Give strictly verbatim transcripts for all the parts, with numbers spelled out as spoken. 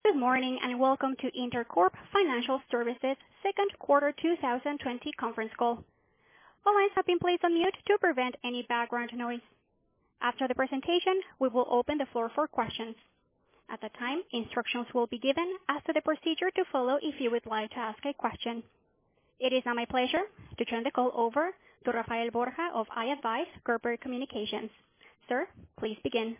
Good morning, and welcome to Intercorp Financial Services second quarter two thousand twenty conference call. All lines have been placed on mute to prevent any background noise. After the presentation, we will open the floor for questions. At that time, instructions will be given as to the procedure to follow if you would like to ask a question. It is now my pleasure to turn the call over to Rafael Borja of iAdvize Corporate Communications. Sir, please begin.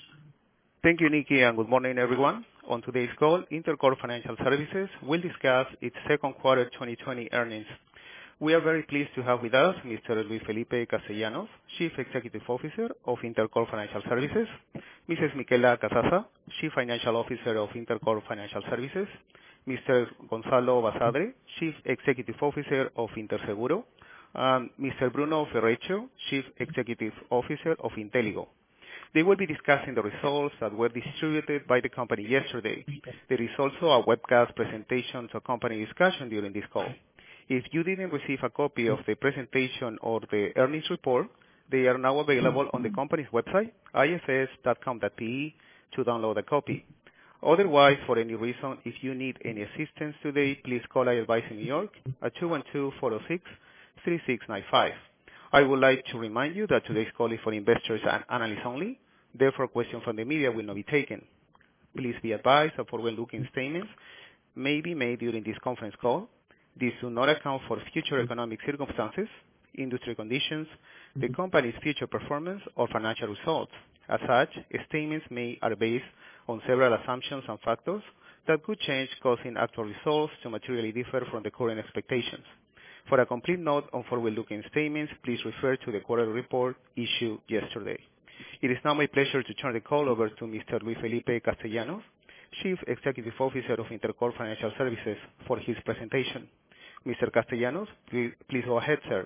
Thank you, Nikki, and good morning, everyone. On today's call, Intercorp Financial Services will discuss its second quarter twenty twenty earnings. We are very pleased to have with us Mister Luis Felipe Castellanos, Chief Executive Officer of Intercorp Financial Services, Missus Michela Casassa, Chief Financial Officer of Intercorp Financial Services, Mister Gonzalo Basadre, Chief Executive Officer of Interseguro, and Mister Bruno Ferreccio, Chief Executive Officer of Inteligo. They will be discussing the results that were distributed by the company yesterday. There is also a webcast presentation to accompany discussion during this call. If you didn't receive a copy of the presentation or the earnings report, they are now available on the company's website, I F S dot com dot P E, to download a copy. Otherwise, for any reason, if you need any assistance today, please call iAdvize in New York at two one two, four zero six, three six nine five. I would like to remind you that today's call is for investors and analysts only. Therefore, questions from the media will not be taken. Please be advised that forward-looking statements may be made during this conference call. These do not account for future economic circumstances, industry conditions, the company's future performance, or financial results. As such, statements made are based on several assumptions and factors that could change, causing actual results to materially differ from the current expectations. For a complete note on forward-looking statements, please refer to the quarterly report issued yesterday. It is now my pleasure to turn the call over to Mister Luis Felipe Castellanos, Chief Executive Officer of Intercorp Financial Services, for his presentation. Mister Castellanos, please, please go ahead, sir.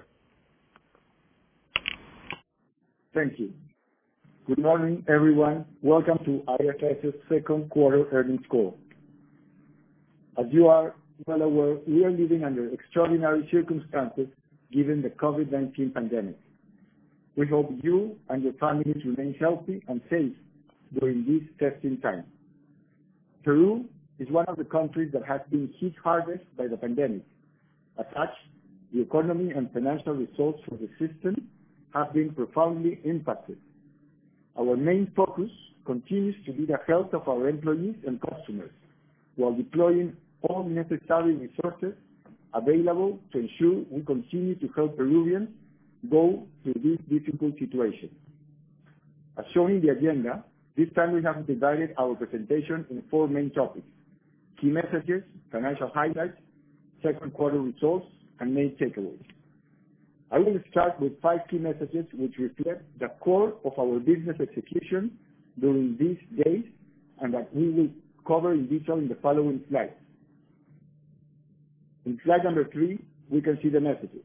Thank you. Good morning, everyone. Welcome to IFS's second quarter earnings call. As you are well aware, we are living under extraordinary circumstances given the COVID nineteen pandemic. We hope you and your families remain healthy and safe during this testing time. Peru is one of the countries that has been hit hardest by the pandemic. As such, the economy and financial results for the system have been profoundly impacted. Our main focus continues to be the health of our employees and customers, while deploying all necessary resources available to ensure we continue to help Peruvians go through this difficult situation. As shown in the agenda, this time we have divided our presentation in four main topics: key messages, financial highlights, second quarter results, and main takeaways. I will start with five key messages which reflect the core of our business execution during these days and that we will cover in detail in the following slides. In slide number three, we can see the messages.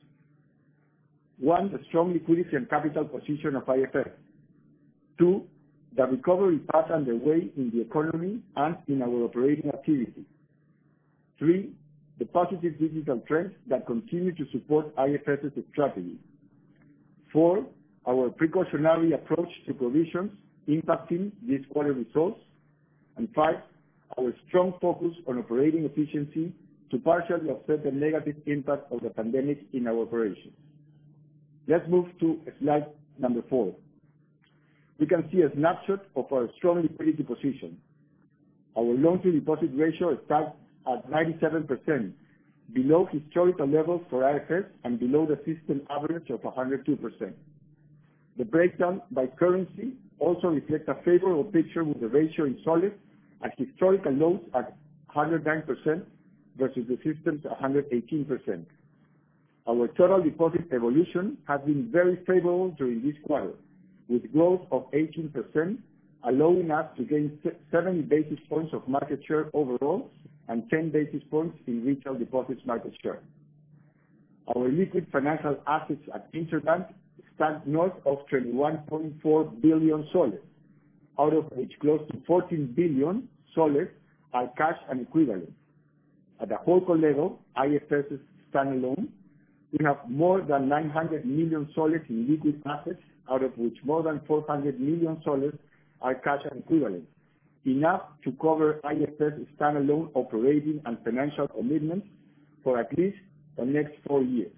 One, the strong liquidity and capital position of I F S. Two, the recovery path underway in the economy and in our operating activity. Three, the positive digital trends that continue to support IFS's strategy. Four, our precautionary approach to provisions impacting this quarter results. And five, our strong focus on operating efficiency to partially offset the negative impact of the pandemic in our operations. Let's move to slide number four. We can see a snapshot of our strong liquidity position. Our loan-to-deposit ratio stands at ninety-seven percent, below historical levels for I F S and below the system average of one hundred two percent. The breakdown by currency also reflects a favorable picture with the ratio in soles at historical lows at one hundred nine percent versus the system's one hundred eighteen percent. Our total deposit evolution has been very favorable during this quarter, with growth of eighteen percent, allowing us to gain seventy basis points of market share overall and ten basis points in retail deposits market share. Our liquid financial assets at Interbank stand north of twenty-one point four billion soles, out of which close to fourteen billion soles are cash and equivalents. At the holdco level, IFS's standalone, we have more than nine hundred million soles in liquid assets, out of which more than four hundred million soles are cash and equivalents, enough to cover I F S standalone operating and financial commitments for at least the next four years.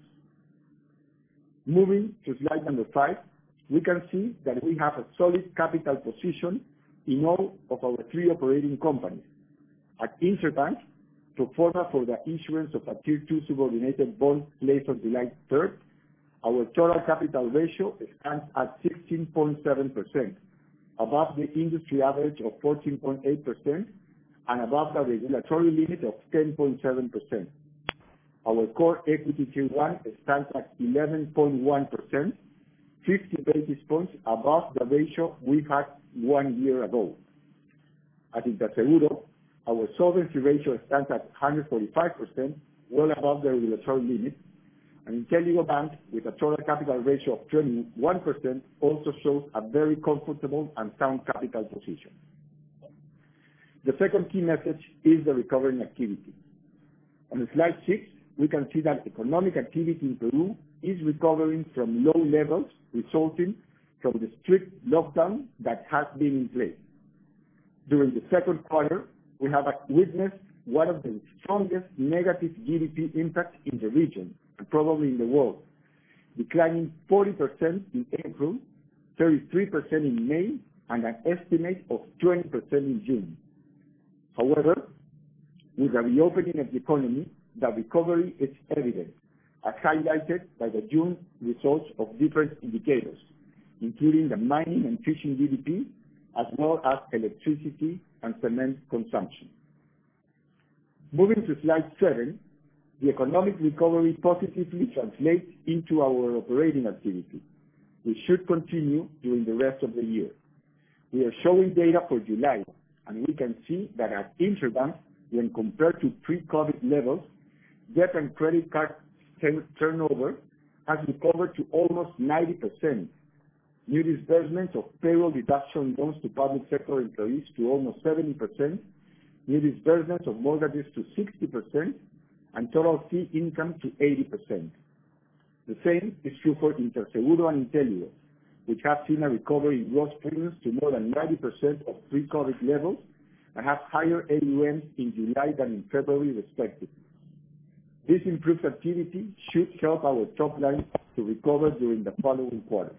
Moving to slide number five, we can see that we have a solid capital position in all of our three operating companies. At Interbank, pro forma for the issuance of a Tier two subordinated bond placed on July third, our total capital ratio stands at sixteen point seven percent, above the industry average of fourteen point eight percent and above the regulatory limit of ten point seven percent. Our core equity Tier one stands at eleven point one percent, fifty basis points above the ratio we had one year ago. At Interseguro, our solvency ratio stands at one hundred forty-five percent, well above the regulatory limit, and Inteligo Bank, with a total capital ratio of twenty-one percent, also shows a very comfortable and sound capital position. The second key message is the recovering activity. On slide six, we can see that economic activity in Peru is recovering from low levels resulting from the strict lockdown that has been in place. During the second quarter, we have witnessed one of the strongest negative G D P impacts in the region, and probably in the world, declining forty percent in April, thirty-three percent in May, and an estimate of twenty percent in June. However, with the reopening of the economy, the recovery is evident, as highlighted by the June results of different indicators, including the mining and fishing G D P, as well as electricity and cement consumption. Moving to slide seven, the economic recovery positively translates into our operating activity, which should continue during the rest of the year. We are showing data for July, and we can see that at Interbank, when compared to pre-COVID levels, debt and credit card turnover has recovered to almost ninety percent. New disbursements of payroll deduction loans to public sector employees to almost seventy percent, new disbursements of mortgages to sixty percent, and total fee income to eighty percent. The same is true for Interseguro and Inteligo, which have seen a recovery in gross premiums to more than ninety percent of pre-COVID levels and have higher A U Ms in July than in February, respectively. This improved activity should help our top line to recover during the following quarters.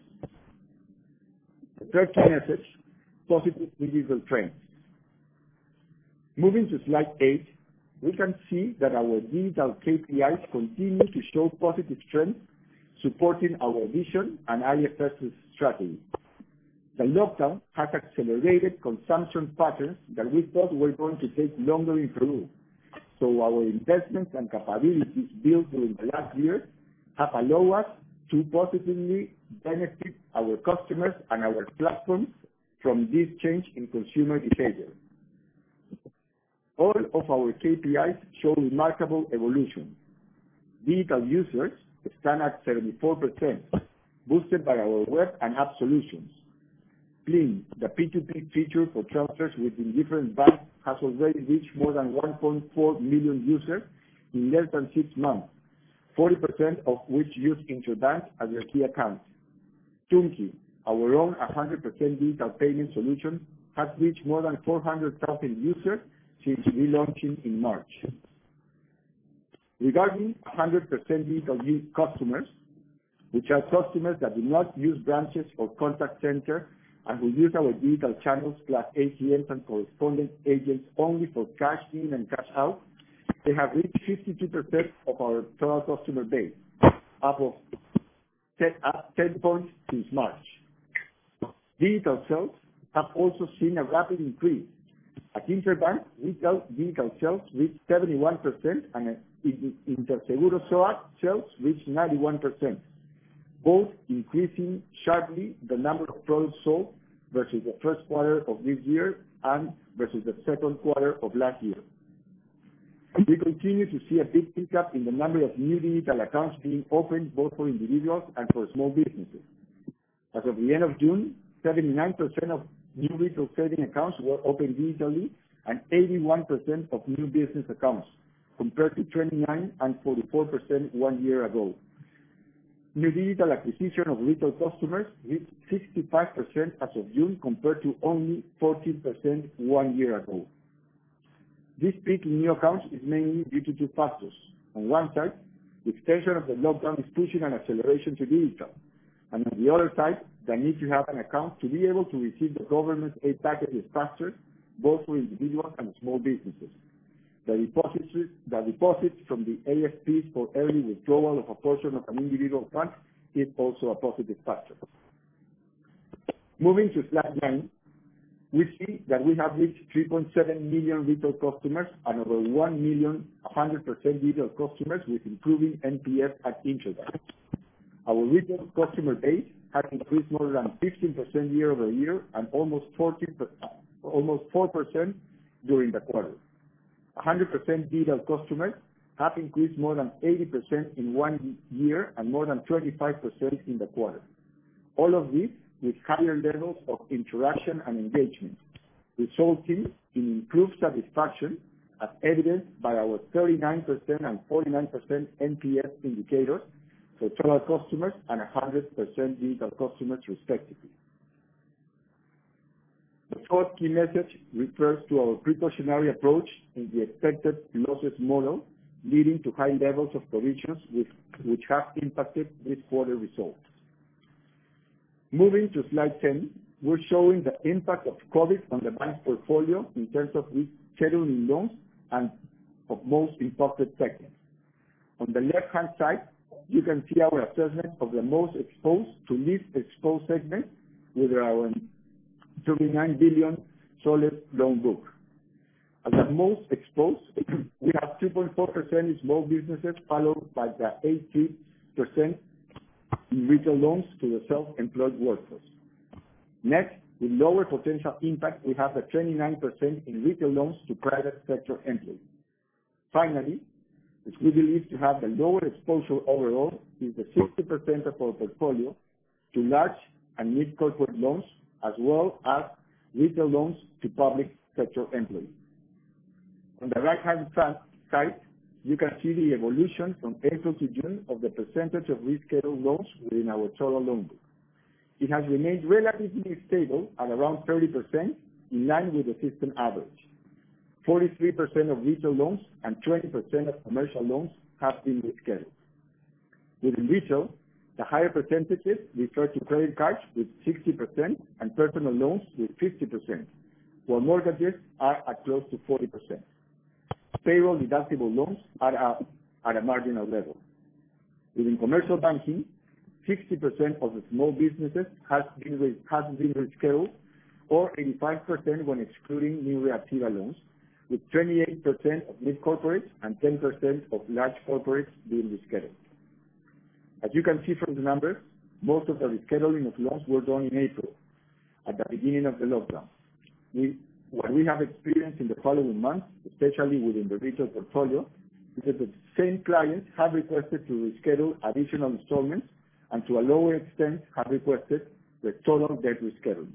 The third key message, positive digital trends. Moving to slide eight, we can see that our digital K P Is continue to show positive trends, supporting our vision and I F S's strategy. The lockdown has accelerated consumption patterns that we thought were going to take longer in Peru. So our investments and capabilities built during the last year have allowed us to positively benefit our customers and our platforms from this change in consumer behavior. All of our K P Is show remarkable evolution. Digital users stand at seventy-four percent, boosted by our web and app solutions. Plin, the P two P feature for transfers within different banks, has already reached more than one point four million users in less than six months, forty percent of which use Interbank as their key account. Tunki, our own one hundred percent digital payment solution, has reached more than four hundred thousand users since relaunching in March. Regarding one hundred percent digital customers, which are customers that do not use branches or contact center and who use our digital channels plus A T Ms and correspondent agents only for cash in and cash out, they have reached fifty-two percent of our total customer base, up of ten, up ten points since March. Digital sales have also seen a rapid increase. At Interbank, retail digital sales reached seventy-one percent and in Interseguro sales reached ninety-one percent, both increasing sharply the number of products sold versus the first quarter of this year and versus the second quarter of last year. We continue to see a big pickup in the number of new digital accounts being opened both for individuals and for small businesses. As of the end of June, seventy-nine percent of new retail saving accounts were opened digitally and eighty-one percent of new business accounts, compared to twenty-nine and forty-four percent one year ago. New digital acquisition of retail customers reached sixty-five percent as of June, compared to only fourteen percent one year ago. This peak in new accounts is mainly due to two factors. On one side, the extension of the lockdown is pushing an acceleration to digital, and on the other side, the need to have an account to be able to receive the government aid packages faster, both for individuals and small businesses. The deposits, the deposits from the A S Ps for early withdrawal of a portion of an individual fund is also a positive factor. Moving to slide nine, we see that we have reached three point seven million retail customers and over one million one hundred percent digital customers with improving N P S at Interbank. Our retail customer base has increased more than fifteen percent year-over-year and almost fourteen percent, almost four percent during the quarter. one hundred percent digital customers have increased more than eighty percent in one year and more than twenty-five percent in the quarter. All of this with higher levels of interaction and engagement, resulting in improved satisfaction, as evidenced by our thirty-nine percent and forty-nine percent N P S indicators for total customers and one hundred percent digital customers respectively. The fourth key message refers to our precautionary approach in the expected losses model, leading to high levels of provisions which, which have impacted this quarter results. Moving to slide ten, we're showing the impact of COVID on the bank's portfolio in terms of rescheduling loans and of most impacted segments. On the left-hand side, you can see our assessment of the most exposed to least exposed segments with our thirty-nine billion soles loan book. As the most exposed, we have two point four percent in small businesses, followed by the eighty percent in retail loans to the self-employed workforce. Next, with lower potential impact, we have the twenty-nine percent in retail loans to private sector employees. Finally, which we believe to have the lower exposure overall, is the sixty percent of our portfolio to large and mid-corporate loans, as well as retail loans to public sector employees. On the right-hand side, you can see the evolution from April to June of the percentage of rescheduled loans within our total loan book. It has remained relatively stable at around thirty percent, in line with the system average. forty-three percent of retail loans and twenty percent of commercial loans have been rescheduled. Within retail, the higher percentages refer to credit cards with sixty percent and personal loans with fifty percent, while mortgages are at close to forty percent. Payroll deductible loans are at, at a marginal level. Within commercial banking, sixty percent of the small businesses has been, re, has been rescheduled, or eighty-five percent when excluding new Reactiva loans, with twenty-eight percent of mid-corporates and ten percent of large corporates being rescheduled. As you can see from the numbers, most of the rescheduling of loans were done in April, at the beginning of the lockdown. We, what we have experienced in the following months, especially within the retail portfolio, is that the same clients have requested to reschedule additional installments and to a lower extent have requested the total debt rescheduling.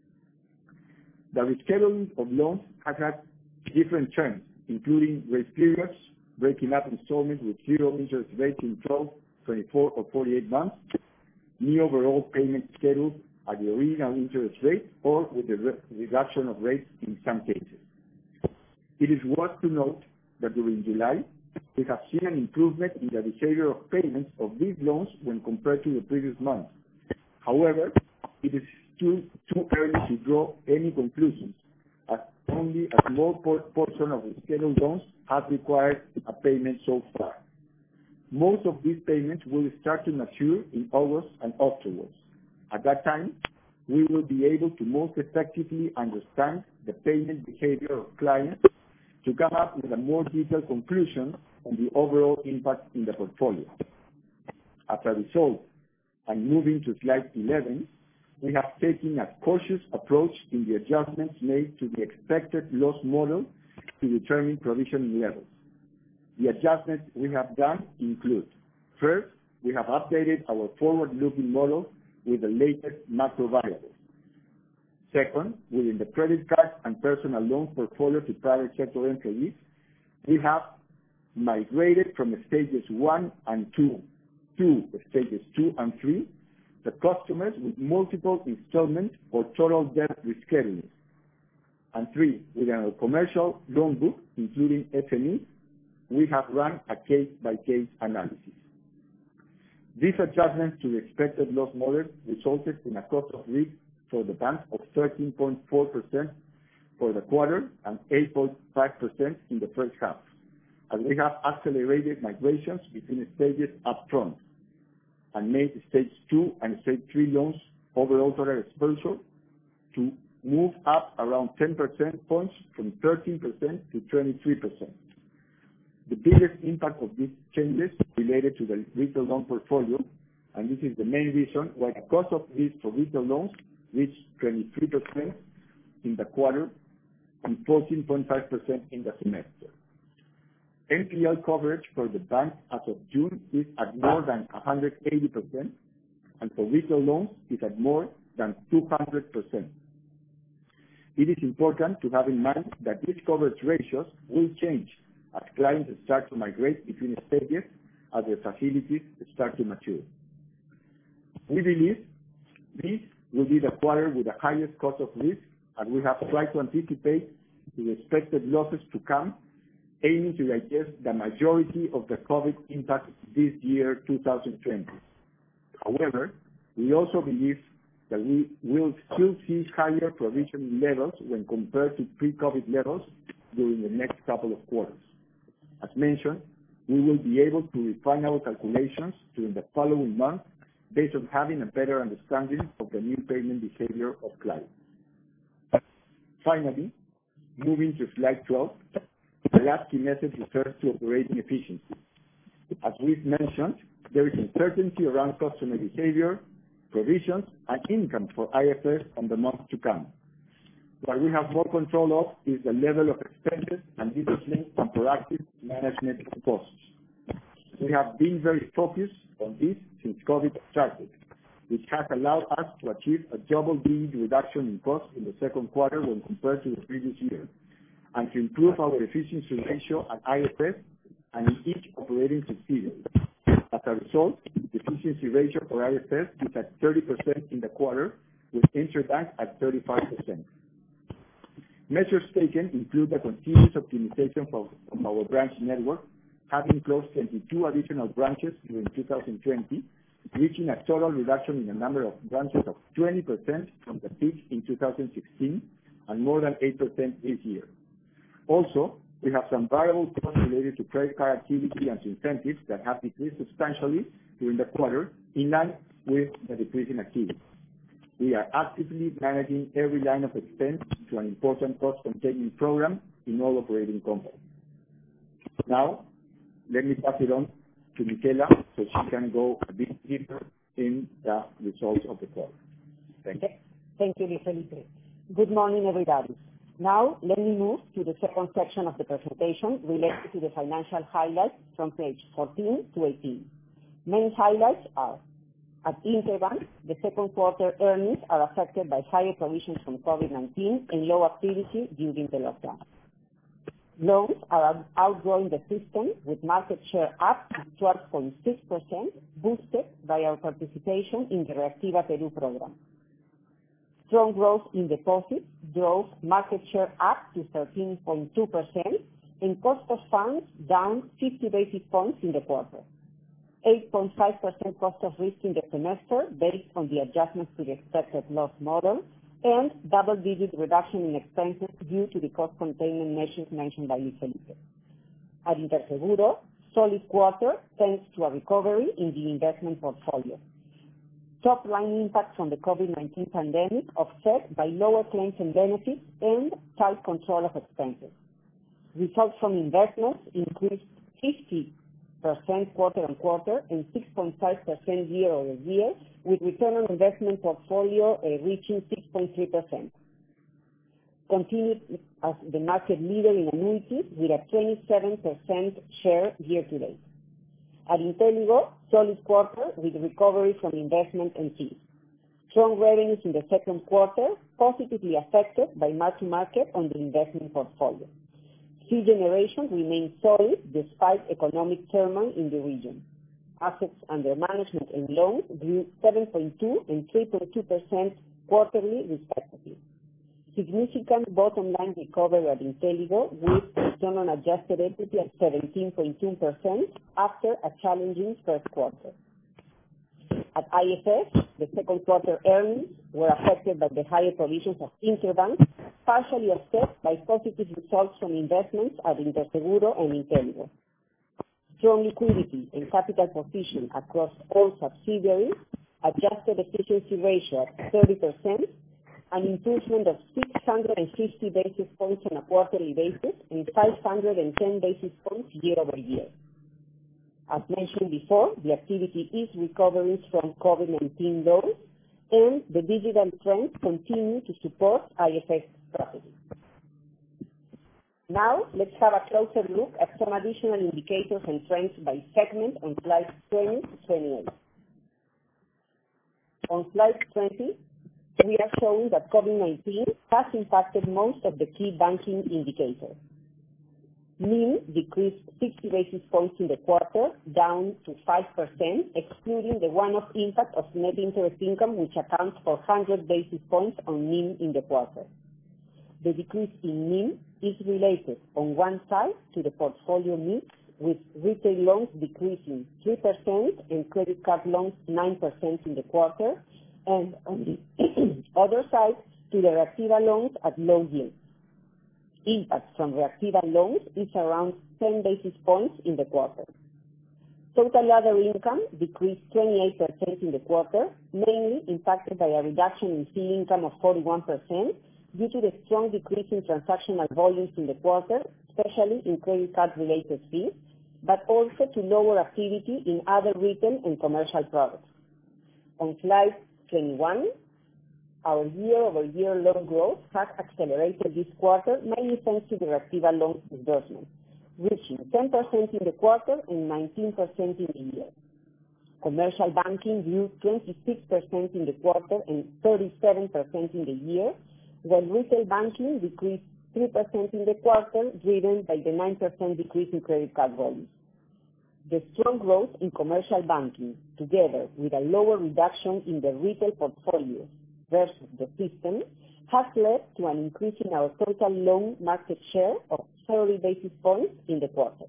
The rescheduling of loans has had different terms, including grace periods, breaking up installments with zero interest rates in twelve, twenty-four, or forty-eight months, new overall payment schedules at the original interest rate, or with the re reduction of rates in some cases. It is worth to note that during July, we have seen an improvement in the behavior of payments of these loans when compared to the previous month. However, it is too, too early to draw any conclusions, as only a small portion of the scheduled loans have required a payment so far. Most of these payments will start to mature in August and afterwards. At that time, we will be able to most effectively understand the payment behavior of clients to come up with a more detailed conclusion on the overall impact in the portfolio. As a result, and moving to slide eleven, we have taken a cautious approach in the adjustments made to the expected loss model to determine provisioning levels. The adjustments we have done include: first, we have updated our forward-looking model with the latest macro variables. Second, within the credit card and personal loan portfolio to private sector employees, we have migrated from stages one and two two, stages two and three, the customers with multiple installment or total debt rescheduling. And three, within our commercial loan book, including S M Es, we have run a case-by-case analysis. These adjustments to the expected loss model resulted in a cost of risk for the bank of thirteen point four percent for the quarter and eight point five percent in the first half, as we have accelerated migrations between stages up front and made stage two and stage three loans overall total exposure to move up around ten percent points from thirteen percent to twenty-three percent. The biggest impact of these changes related to the retail loan portfolio, and this is the main reason why the cost of risk for retail loans reached twenty-three percent in the quarter and fourteen point five percent in the semester. N P L coverage for the bank as of June is at more than one hundred eighty percent, and for retail loans is at more than two hundred percent. It is important to have in mind that these coverage ratios will change as clients start to migrate between stages as their facilities start to mature. We believe this will be the quarter with the highest cost of risk, as we have tried to anticipate the expected losses to come, aiming to digest the majority of the COVID impact this year, two thousand twenty. However, we also believe that we will still see higher provisioning levels when compared to pre-COVID levels during the next couple of quarters. As mentioned, we will be able to refine our calculations during the following months based on having a better understanding of the new payment behavior of clients. Finally, moving to slide twelve, the last key message refers to operating efficiency. As we've mentioned, there is uncertainty around customer behavior, provisions, and income for I F S on the months to come. What we have more control of is the level of expenses and discipline and proactive management of costs. We have been very focused on this since COVID started, which has allowed us to achieve a double-digit reduction in costs in the second quarter when compared to the previous year, and to improve our efficiency ratio at I F S and in each operating subsidiary. As a result, the efficiency ratio for I F S is at thirty percent in the quarter, with Interbank at thirty-five percent. Measures taken include the continuous optimization of, of our branch network, having closed twenty-two additional branches during two thousand twenty, reaching a total reduction in the number of branches of twenty percent from the peak in two thousand sixteen and more than eight percent this year. Also, we have some variable costs related to credit card activity and incentives that have decreased substantially during the quarter, in line with the decrease in activity. We are actively managing every line of expense to an important cost containment program in all operating companies. Now, let me pass it on to Michela so she can go a bit deeper in the results of the quarter. Thank you. Thank you, Luis Felipe. Good morning, everybody. Now, let me move to the second section of the presentation related to the financial highlights from page fourteen to eighteen. Main highlights are: at Interbank, the second quarter earnings are affected by higher provisions from COVID nineteen and low activity during the lockdown. Loans are outgrowing the system, with market share up to twelve point six percent, boosted by our participation in the Reactiva Peru program. Strong growth in deposits drove market share up to thirteen point two percent and cost of funds down fifty basis points in the quarter. eight point five percent cost of risk in the semester based on the adjustments to the expected loss model, and double-digit reduction in expenses due to the cost containment measures mentioned by Luis Felipe. At Interseguro, solid quarter thanks to a recovery in the investment portfolio. Top-line impact from the COVID nineteen pandemic offset by lower claims and benefits and tight control of expenses. Results from investments increased fifty percent quarter-on-quarter and six point five percent year-over-year, with return on investment portfolio uh, reaching six point three percent. Continued as the market leader in annuities with a twenty-seven percent share year-to-date. At Inteligo, solid quarter with recovery from investment and fees. Strong revenues in the second quarter, positively affected by mark-to-market on the investment portfolio. Fee generation remained solid despite economic turmoil in the region. assets under management and loans grew seven point two and three point two percent quarterly, respectively. Significant bottom line recovery at Inteligo, with return on adjusted equity at seventeen point two percent after a challenging first quarter. At I F S, the second quarter earnings were affected by the higher provisions of Interbank, partially offset by positive results from investments at Interseguro and Inteligo. Strong liquidity and capital position across all subsidiaries, adjusted efficiency ratio at thirty percent, an improvement of six hundred fifty basis points on a quarterly basis and five hundred ten basis points year-over-year. As mentioned before, the activity is recovering from COVID nineteen lows, and the digital trends continue to support I F S strategy. Now, let's have a closer look at some additional indicators and trends by segment on slides twenty to twenty-eight. On slide twenty, we are showing that COVID nineteen has impacted most of the key banking indicators. N I M decreased sixty basis points in the quarter, down to five percent, excluding the one-off impact of net interest income, which accounts for one hundred basis points on N I M in the quarter. The decrease in N I M is related, on one side, to the portfolio mix, with retail loans decreasing three percent and credit card loans nine percent in the quarter, and on the other side, to the Reactiva loans at low yield. Impact from Reactiva loans is around ten basis points in the quarter. Total other income decreased twenty-eight percent in the quarter, mainly impacted by a reduction in fee income of forty-one percent due to the strong decrease in transactional volumes in the quarter, especially in credit card-related fees, but also to lower activity in other retail and commercial products. On slide twenty-one, our year-over-year loan growth has accelerated this quarter, mainly thanks to the Reactiva loan disbursement, reaching ten percent in the quarter and nineteen percent in the year. Commercial banking grew twenty-six percent in the quarter and thirty-seven percent in the year, while retail banking decreased three percent in the quarter, driven by the nine percent decrease in credit card volumes. The strong growth in commercial banking, together with a lower reduction in the retail portfolio versus the system, has led to an increase in our total loan market share of thirty basis points in the quarter.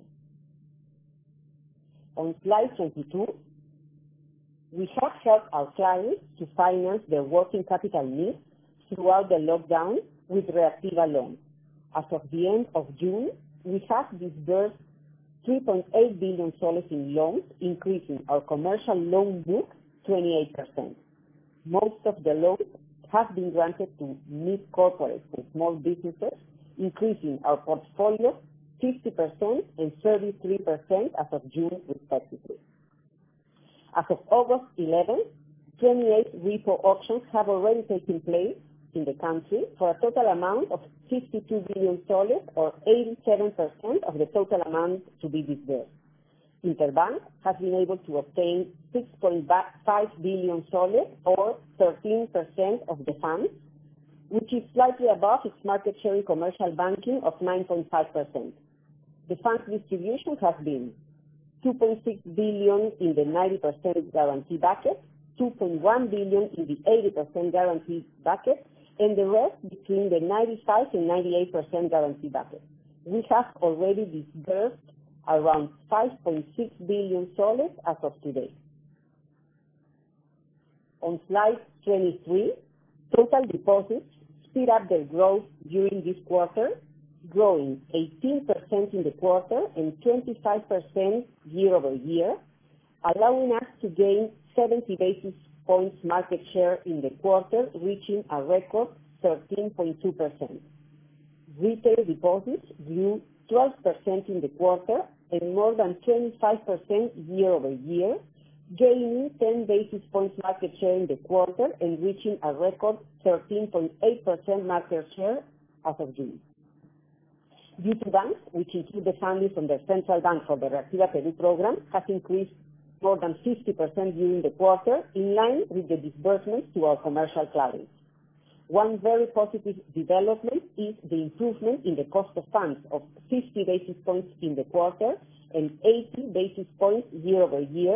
On slide twenty-two, we have helped our clients to finance their working capital needs throughout the lockdown with Reactiva loans. As of the end of June, we have disbursed three point eight billion soles in loans, increasing our commercial loan book twenty-eight percent. Most of the loans have been granted to mid-corporates and small businesses, increasing our portfolio fifty percent and thirty-three percent as of June, respectively. As of August eleventh, twenty-eight repo auctions have already taken place in the country for a total amount of fifty-two billion soles, or eighty-seven percent of the total amount to be disbursed. Interbank has been able to obtain six point five billion soles, or thirteen percent of the funds, which is slightly above its market share in commercial banking of nine point five percent. The funds distribution has been two point six billion in the ninety percent guarantee bucket, two point one billion in the eighty percent guarantee bucket, and the rest between the ninety-five and ninety-eight percent guarantee bucket. We have already disbursed around five point six billion soles as of today. On slide twenty-three, total deposits speed up their growth during this quarter, growing eighteen percent in the quarter and twenty-five percent year over year, allowing us to gain seventy basis points market share in the quarter, reaching a record thirteen point two percent. Retail deposits grew twelve percent in the quarter and more than twenty-five percent year over year, gaining ten basis points market share in the quarter and reaching a record thirteen point eight percent market share as of June. Due to banks, which include the funding from the Central Bank for the Reactiva Peru program, has increased more than fifty percent during the quarter, in line with the disbursements to our commercial clients. One very positive development is the improvement in the cost of funds of fifty basis points in the quarter and eighty basis points year over year,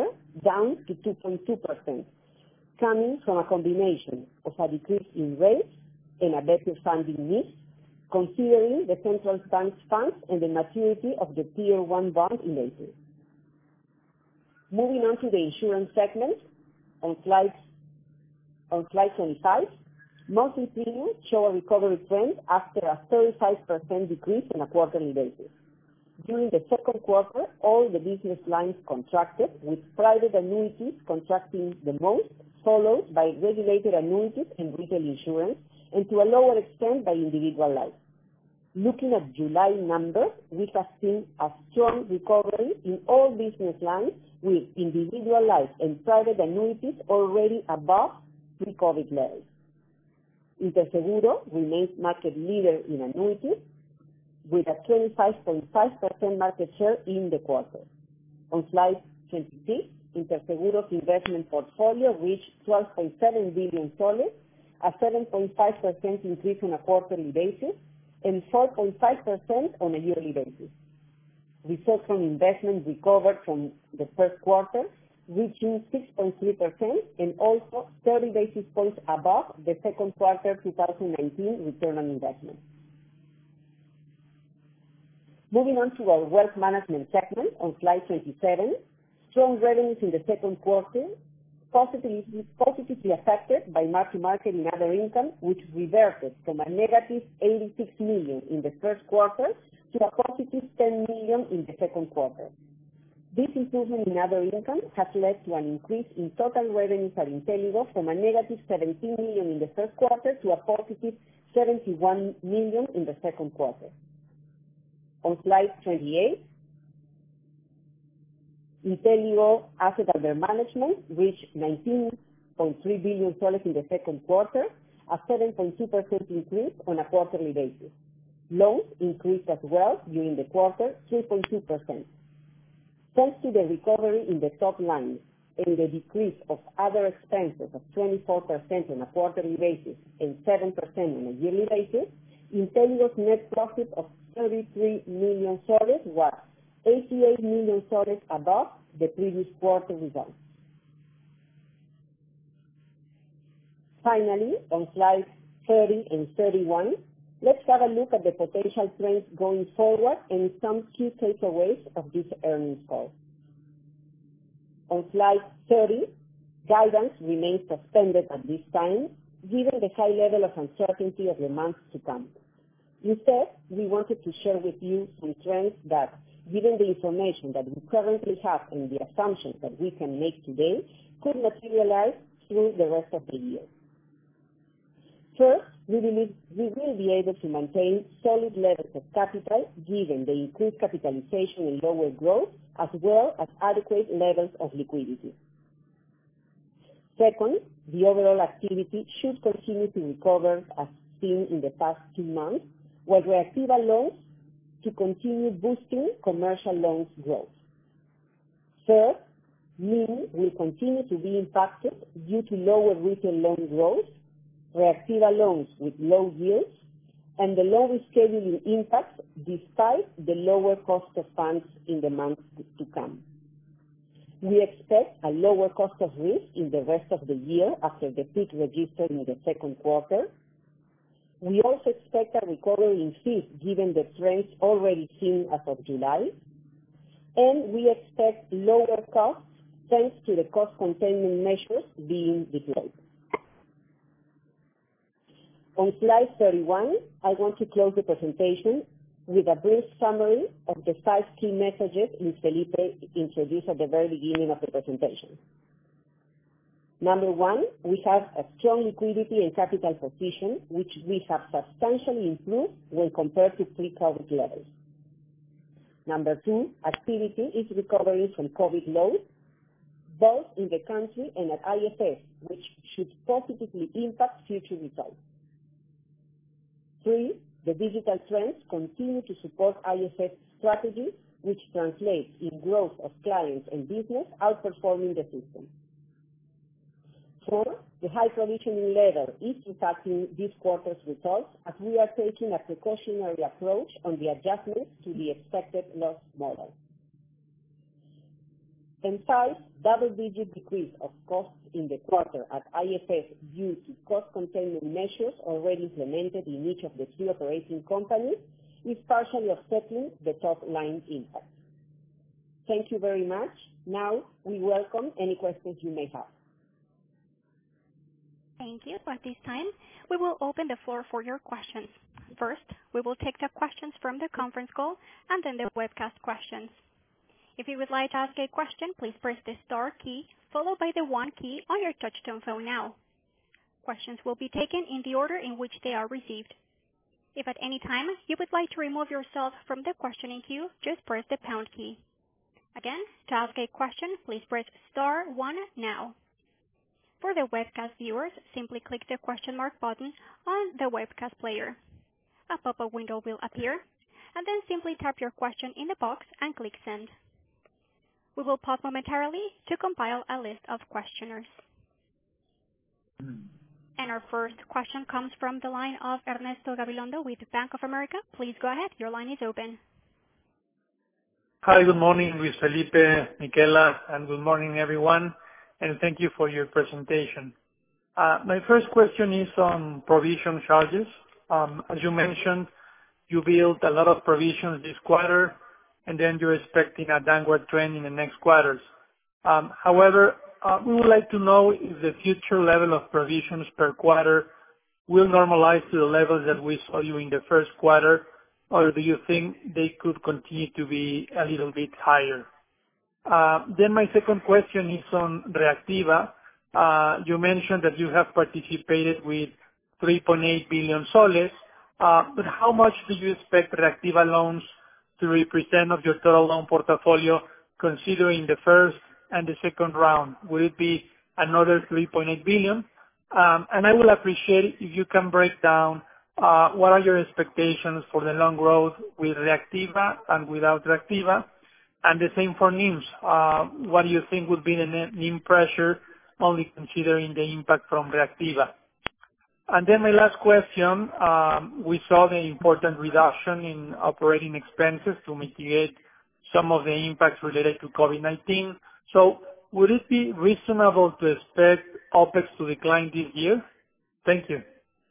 down to two point two percent, coming from a combination of a decrease in rates and a better funding mix, considering the central bank's funds and the maturity of the Tier one bond in April. Moving on to the insurance segment, on slide, on slide twenty-five, monthly premiums show a recovery trend after a thirty-five percent decrease on a quarterly basis. During the second quarter, all the business lines contracted, with private annuities contracting the most, followed by regulated annuities and retail insurance, and to a lower extent by individual life. Looking at July numbers, we have seen a strong recovery in all business lines, with individual life and private annuities already above pre-COVID levels. Interseguro remains market leader in annuities, with a twenty-five point five percent market share in the quarter. On slide twenty-six, Interseguro's investment portfolio reached twelve point seven billion soles, a seven point five percent increase on a quarterly basis, and four point five percent on a yearly basis. Results from investment recovered from the first quarter, reaching six point three percent and also thirty basis points above the second quarter twenty nineteen return on investment. Moving on to our wealth management segment on slide twenty-seven, strong revenues in the second quarter, positively, positively affected by mark-to-market in other income, which reverted from a negative eighty-six million in the first quarter to a positive ten million in the second quarter. This improvement in other income has led to an increase in total revenues at Inteligo from a negative seventeen million in the first quarter to a positive seventy-one million in the second quarter. On slide twenty-eight, Inteligo asset under management reached nineteen point three billion soles in the second quarter, a seven point two percent increase on a quarterly basis. Loans increased as well during the quarter, three point two percent. Thanks to the recovery in the top line and the decrease of other expenses of twenty-four percent on a quarterly basis and seven percent on a yearly basis, Inteligo's net profit of thirty-three million soles was eighty-eight million soles above the previous quarter results. Finally, on slides thirty and thirty-one, let's have a look at the potential trends going forward and some key takeaways of this earnings call. On slide thirty, guidance remains suspended at this time, given the high level of uncertainty of the months to come. Instead, we wanted to share with you some trends that, given the information that we currently have and the assumptions that we can make today, could materialize through the rest of the year. First, we believe we will be able to maintain solid levels of capital given the increased capitalization and lower growth, as well as adequate levels of liquidity. Second, the overall activity should continue to recover as seen in the past two months, while Reactiva loans to continue boosting commercial loans growth. Third, N I M will continue to be impacted due to lower retail loan growth, Reactiva loans with low yields, and the low rescheduling impact despite the lower cost of funds in the months to come. We expect a lower cost of risk in the rest of the year after the peak registered in the second quarter. We also expect a recovery in fees given the trends already seen as of July, and we expect lower costs thanks to the cost containment measures being deployed. On slide thirty-one, I want to close the presentation with a brief summary of the five key messages Luis Felipe introduced at the very beginning of the presentation. Number one, we have a strong liquidity and capital position, which we have substantially improved when compared to pre-COVID levels. Number two, activity is recovering from COVID lows, both in the country and at I F S, which should positively impact future results. Three, the digital trends continue to support I F S strategy, which translates in growth of clients and business outperforming the system. Four, the high provisioning level is impacting this quarter's results as we are taking a precautionary approach on the adjustments to the expected loss model. And five, double-digit decrease of costs in the quarter at I F S due to cost containment measures already implemented in each of the three operating companies is partially offsetting the top-line impact. Thank you very much. Now, we welcome any questions you may have. Thank you. At this time, we will open the floor for your questions. First, we will take the questions from the conference call and then the webcast questions. If you would like to ask a question, please press the star key followed by the one key on your touchtone phone now. Questions will be taken in the order in which they are received. If at any time you would like to remove yourself from the questioning queue, just press the pound key. Again, to ask a question, please press star one now. For the webcast viewers, simply click the question mark button on the webcast player. A pop-up window will appear, and then simply tap your question in the box and click send. We will pause momentarily to compile a list of questioners. And our first question comes from the line of Ernesto Gabilondo with Bank of America. Please go ahead. Your line is open. Hi, good morning, Luis Felipe, Michela, and good morning, everyone, and thank you for your presentation. Uh, my first question is on provision charges. Um, as you mentioned, you built a lot of provisions this quarter, and then you're expecting a downward trend in the next quarters. Um, however, uh, we would like to know if the future level of provisions per quarter will normalize to the levels that we saw you in the first quarter, or do you think they could continue to be a little bit higher? Uh, then my second question is on Reactiva. Uh, you mentioned that you have participated with three point eight billion soles, uh, but how much do you expect Reactiva loans to represent of your total loan portfolio, considering the first and the second round? Would it be another three point eight billion? Um, and I will appreciate if you can break down uh, what are your expectations for the loan growth with Reactiva and without Reactiva, and the same for N I Ms. Uh, what do you think would be the N I M pressure, only considering the impact from Reactiva? And then my last question, um, we saw the important reduction in operating expenses to mitigate some of the impacts related to COVID nineteen. So would it be reasonable to expect OpEx to decline this year? Thank you.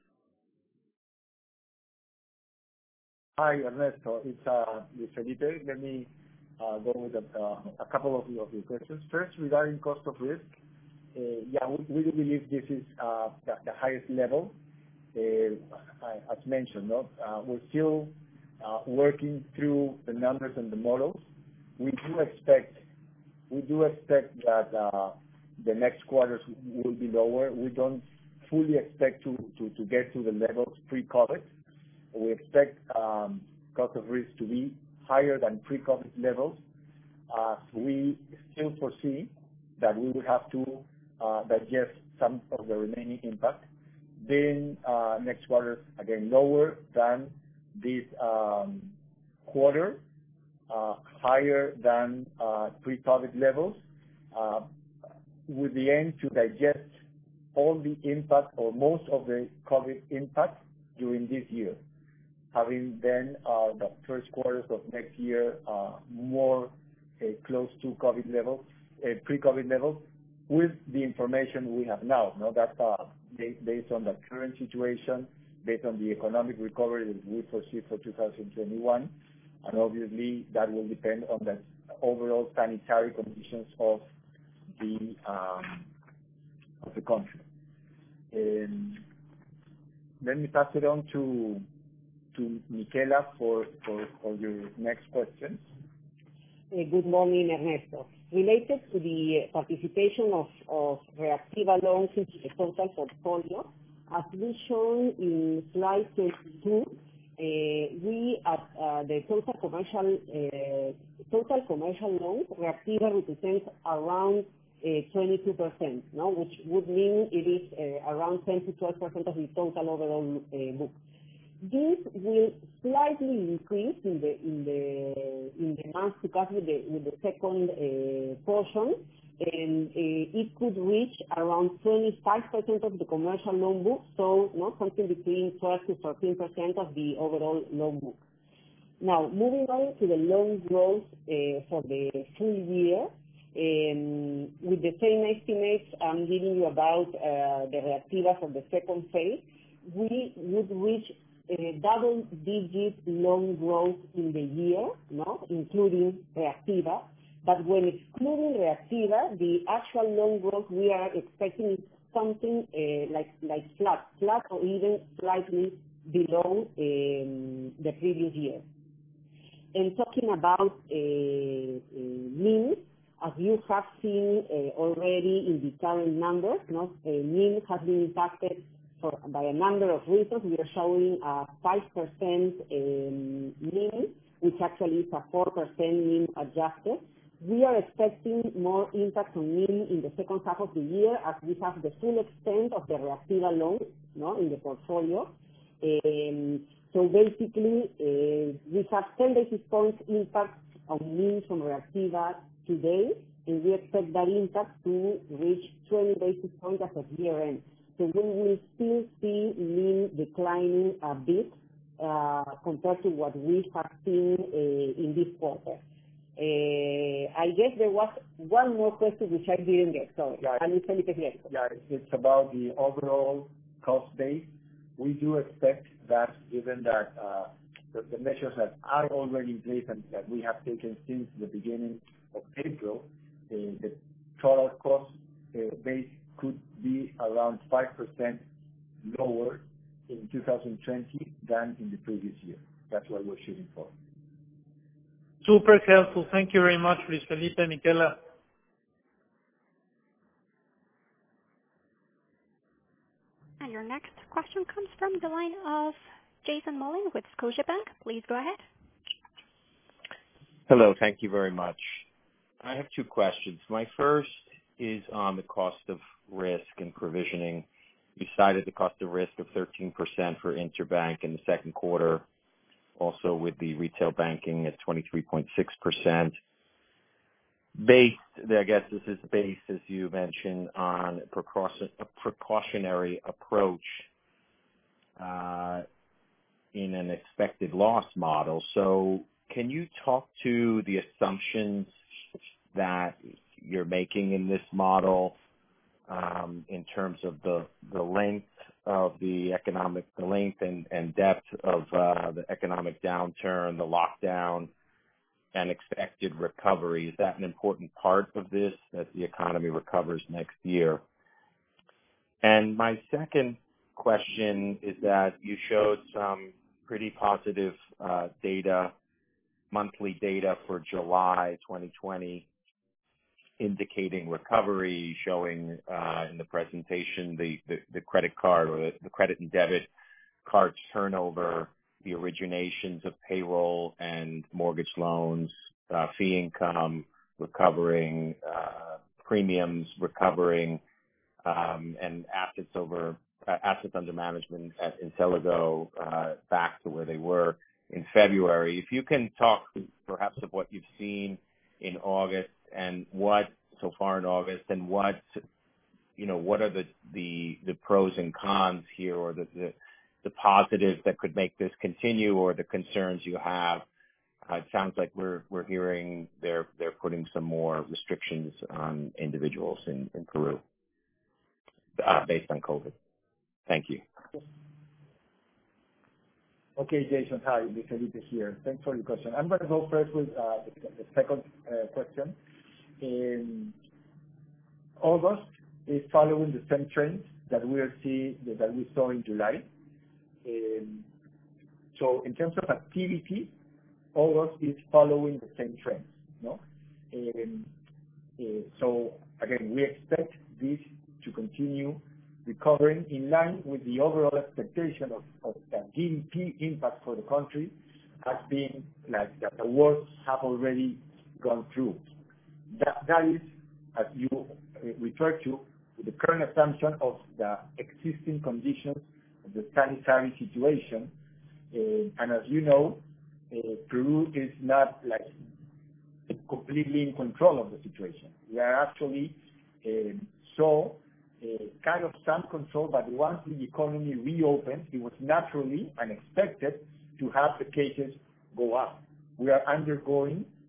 Hi, Ernesto. It's uh, Luis Felipe. Let me uh, go with a, uh, a couple of, of your questions. First, regarding cost of risk, uh, yeah, we, we do believe this is uh, the, the highest level. Uh, as mentioned, no? uh, we're still uh, working through the numbers and the models. We do expect we do expect that uh, the next quarters will be lower. We don't fully expect to, to, to get to the levels pre-COVID. We expect um, cost of risk to be higher than pre-COVID levels. Uh, we still foresee that we will have to uh, digest some of the remaining impact. Then uh, next quarter, again, lower than this um, quarter, uh, higher than uh, pre-COVID levels, uh, with the aim to digest all the impact or most of the COVID impact during this year, having then uh, the first quarters of next year uh, more uh, close to COVID levels, uh, pre-COVID levels, with the information we have now. No, that's uh, based on the current situation, based on the economic recovery that we foresee for two thousand twenty-one, and obviously that will depend on the overall sanitary conditions of the um, of the country. Um, let me pass it on to to Michela for, for, for your next questions. Uh, good morning, Ernesto. Related to the participation of, of Reactiva loans into the total portfolio, as we shown in slide twenty-two, uh, we at uh, the total commercial uh, total commercial loans, Reactiva represents around uh, twenty-two percent, no? Which would mean it is uh, around ten to twelve percent of the total overall uh, book. This will slightly increase in the in the in the months to come with the with the second uh, portion, and uh, it could reach around twenty-five percent of the commercial loan book. So, no, something between twelve to thirteen percent of the overall loan book. Now, moving on to the loan growth uh, for the full year, Um, with the same estimates I'm giving you about uh, the Reactiva for the second phase, we would reach a double-digit loan growth in the year, no, including Reactiva. But when excluding Reactiva, the actual loan growth we are expecting is something uh, like like flat, flat or even slightly below um, the previous year. And talking about uh, uh, N I M, as you have seen uh, already in the current numbers, no, uh, N I M has been impacted for, by a number of reasons. We are showing a five percent um, N I M, which actually is a four percent N I M adjusted. We are expecting more impact on N I M in the second half of the year as we have the full extent of the Reactiva loans, no, in the portfolio. Um, so basically, uh, we have ten basis points impact on N I M from Reactiva today, and we expect that impact to reach twenty basis points as of year end. So we will still see N I M declining a bit uh, compared to what we have seen uh, in this quarter. Uh, I guess there was one more question which I didn't get. Sorry. Yeah, yeah, it's about the overall cost base. We do expect that, given that uh, the, the measures that are already in place and that we have taken since the beginning of April, uh, the total cost uh, base could be around five percent lower in two thousand twenty than in the previous year. That's what we're shooting for. Super helpful. Thank you very much, Luis Felipe, Michela. And your next question comes from the line of Jason Mollin with Scotiabank. Please go ahead. Hello. Thank you very much. I have two questions. My first is on the cost of risk and provisioning. You cited the cost of risk of thirteen percent for Interbank in the second quarter, also with the retail banking at twenty-three point six percent. Based, I guess this is based, as you mentioned, on a, precaution, a precautionary approach uh, in an expected loss model. So can you talk to the assumptions that you're making in this model um, in terms of the, the length of the economic, the length and, and depth of uh, the economic downturn, the lockdown, and expected recovery? Is that an important part of this, that the economy recovers next year? And my second question is that you showed some pretty positive uh, data, monthly data for July twenty twenty, indicating recovery, showing uh, in the presentation the, the, the credit card or the, the credit and debit card turnover, the originations of payroll and mortgage loans, uh, fee income recovering, uh, premiums recovering, um, and assets over uh, assets under management at Inteligo uh, back to where they were in February. If you can talk perhaps of what you've seen in August and what so far in August, and what you know, what are the the, the pros and cons here, or the, the the positives that could make this continue, or the concerns you have. Uh, it sounds like we're we're hearing they're they're putting some more restrictions on individuals in, in Peru uh, based on COVID. Thank you. Okay, Jason. Hi, Luis Felipe here. Thanks for your question. I'm going to go first with uh, the, the second uh, question. In August is following the same trends that we are seeing that we saw in July. Um, so in terms of activity, August is following the same trends, no? Um, uh, so again, we expect this to continue recovering in line with the overall expectation of, of the G D P impact for the country has been like that the worst have already gone through. That, that is, as you uh, referred to, the current assumption of the existing conditions of the sanitary situation. Uh, and as you know, uh, Peru is not like completely in control of the situation. We are actually uh, so uh, kind of some control, but once the economy reopened, it was naturally and expected to have the cases go up. We are undergoing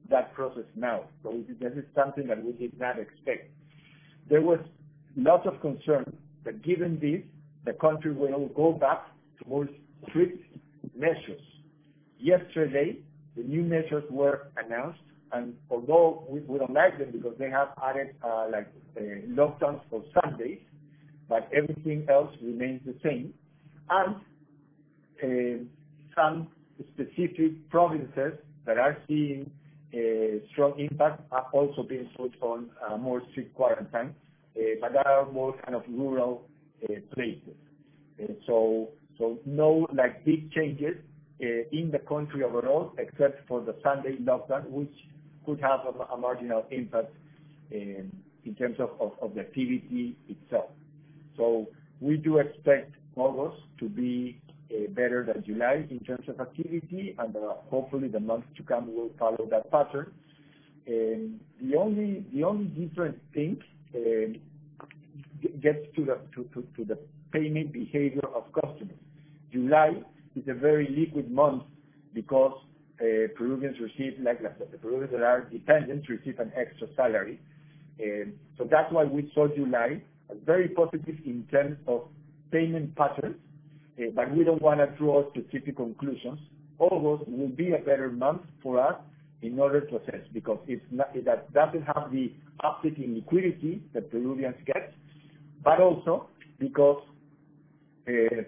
that process now. So this is something that we did not expect. There was lots of concern that given this, the country will go back to more strict measures. Yesterday, the new measures were announced, and although we, we don't like them because they have added uh, like uh, lockdowns for Sundays, but everything else remains the same. And uh, some specific provinces that are seeing a strong impact have also been put on uh, more strict quarantine, uh, but there are more kind of rural uh, places. Uh, so, so no like big changes uh, in the country overall, except for the Sunday lockdown, which could have a, a marginal impact in, in terms of, of, of the activity itself. So we do expect August to be uh, better than July in terms of activity, and uh, hopefully the months to come will follow that pattern. Um, the only the only different thing uh, gets to the to, to, to the payment behavior of customers. July is a very liquid month because uh, Peruvians receive, like the Peruvians that are dependents receive an extra salary. Um, so that's why we saw July as very positive in terms of payment patterns, uh, but we don't want to draw specific conclusions. August will be a better month for us in order to assess, because it's not, it doesn't have the uptick in liquidity that Peruvians get, but also because uh,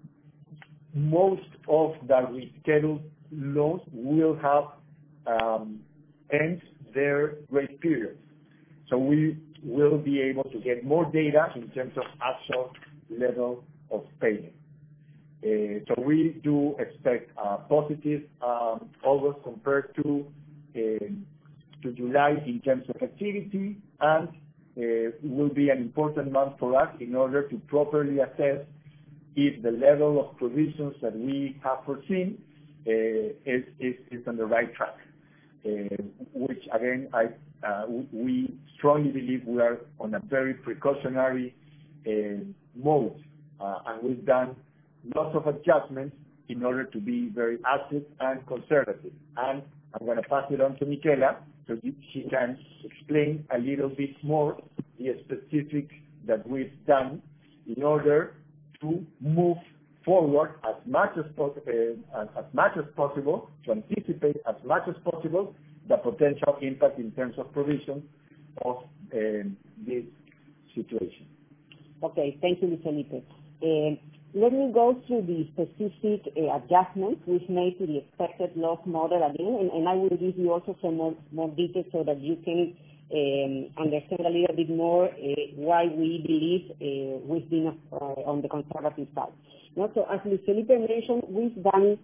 most of the rescheduled loans will have um, end their grace periods. So we will be able to get more data in terms of actual level of payment. Uh, so we do expect a positive um, August compared to uh, to July in terms of activity, and uh, it will be an important month for us in order to properly assess if the level of provisions that we have foreseen uh, is, is, is on the right track, uh, which again, I, uh, we strongly believe we are on a very precautionary uh, mode, uh, and we've done lots of adjustments in order to be very active and conservative. And I'm going to pass it on to Michela so she can explain a little bit more the specifics that we've done in order to move forward as much as, pos- uh, as, as much as possible, to anticipate as much as possible the potential impact in terms of provision of uh, this situation. Okay, thank you, Luis Felipe. Uh, let me go through the specific uh, adjustments we've made to the expected loss model again, and, and I will give you also some more, more details so that you can Um, understand a little bit more uh, why we believe uh, we've been uh, on the conservative side. No? So as Luis Felipe mentioned, we've done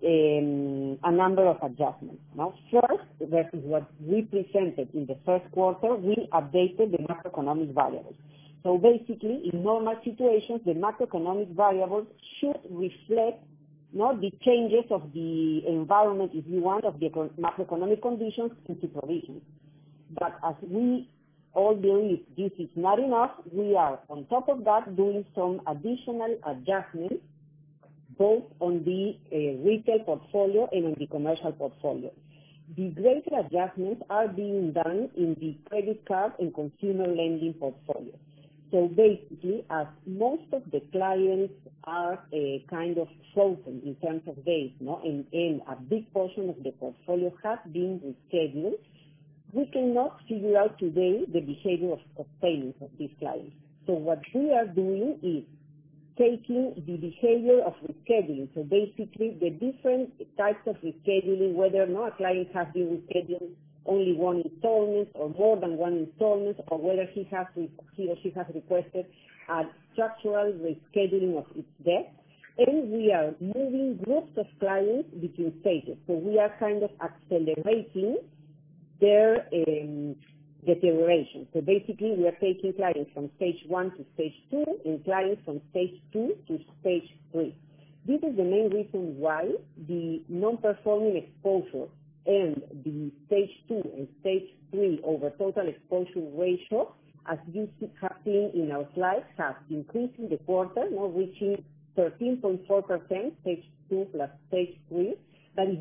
um, a number of adjustments. No? First, versus what we presented in the first quarter, we updated the macroeconomic variables. So basically, in normal situations, the macroeconomic variables should reflect not the changes of the environment, if you want, of the macroeconomic conditions into provisions. But as we all believe this is not enough, we are on top of that doing some additional adjustments both on the uh, retail portfolio and on the commercial portfolio. The greater adjustments are being done in the credit card and consumer lending portfolio. So basically, as most of the clients are uh, kind of frozen in terms of days, no, and, and a big portion of the portfolio has been rescheduled, we cannot figure out today the behavior of, of payments of these clients. So what we are doing is taking the behavior of rescheduling. So basically the different types of rescheduling, whether or not a client has been rescheduled only one installment or more than one installment, or whether he has he or she has requested a structural rescheduling of its debt. And we are moving groups of clients between stages. So we are kind of accelerating their um, deterioration. So basically, we are taking clients from stage one to stage two and clients from stage two to stage three. This is the main reason why the non-performing exposure and the stage two and stage three over total exposure ratio, as you have seen in our slides, has increased in the quarter, now reaching thirteen point four percent, stage two plus stage three. But if we consider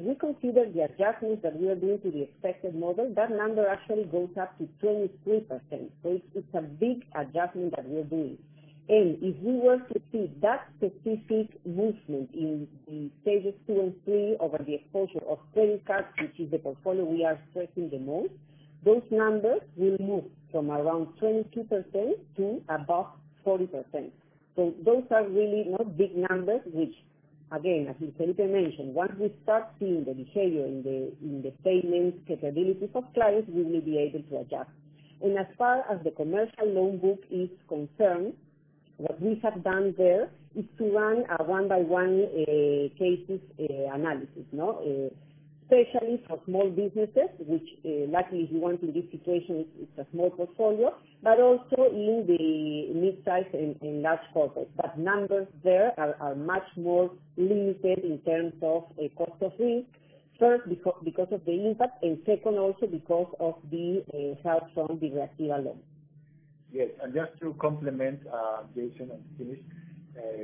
consider the adjustments that we are doing to the expected model, that number actually goes up to twenty-three percent. So it's, it's a big adjustment that we're doing. And if we were to see that specific movement in the stages two and three over the exposure of credit cards, which is the portfolio we are stressing the most, those numbers will move from around twenty-two percent to above forty percent. So those are really not big numbers, which, again, as Felipe mentioned, once we start seeing the behavior in the in the payment capabilities of clients, we will be able to adjust. And as far as the commercial loan book is concerned, what we have done there is to run a one-by-one uh, cases uh, analysis, no? Uh, especially for small businesses, which uh, luckily, if you want, in this situation, it's, it's a small portfolio, but also in the mid-size and, and large corporates. But numbers there are, are much more limited in terms of uh, cost of risk, first because, because of the impact, and second also because of the uh, help from the Reactiva loan. Yes, and just to complement uh, Jason and finish, uh,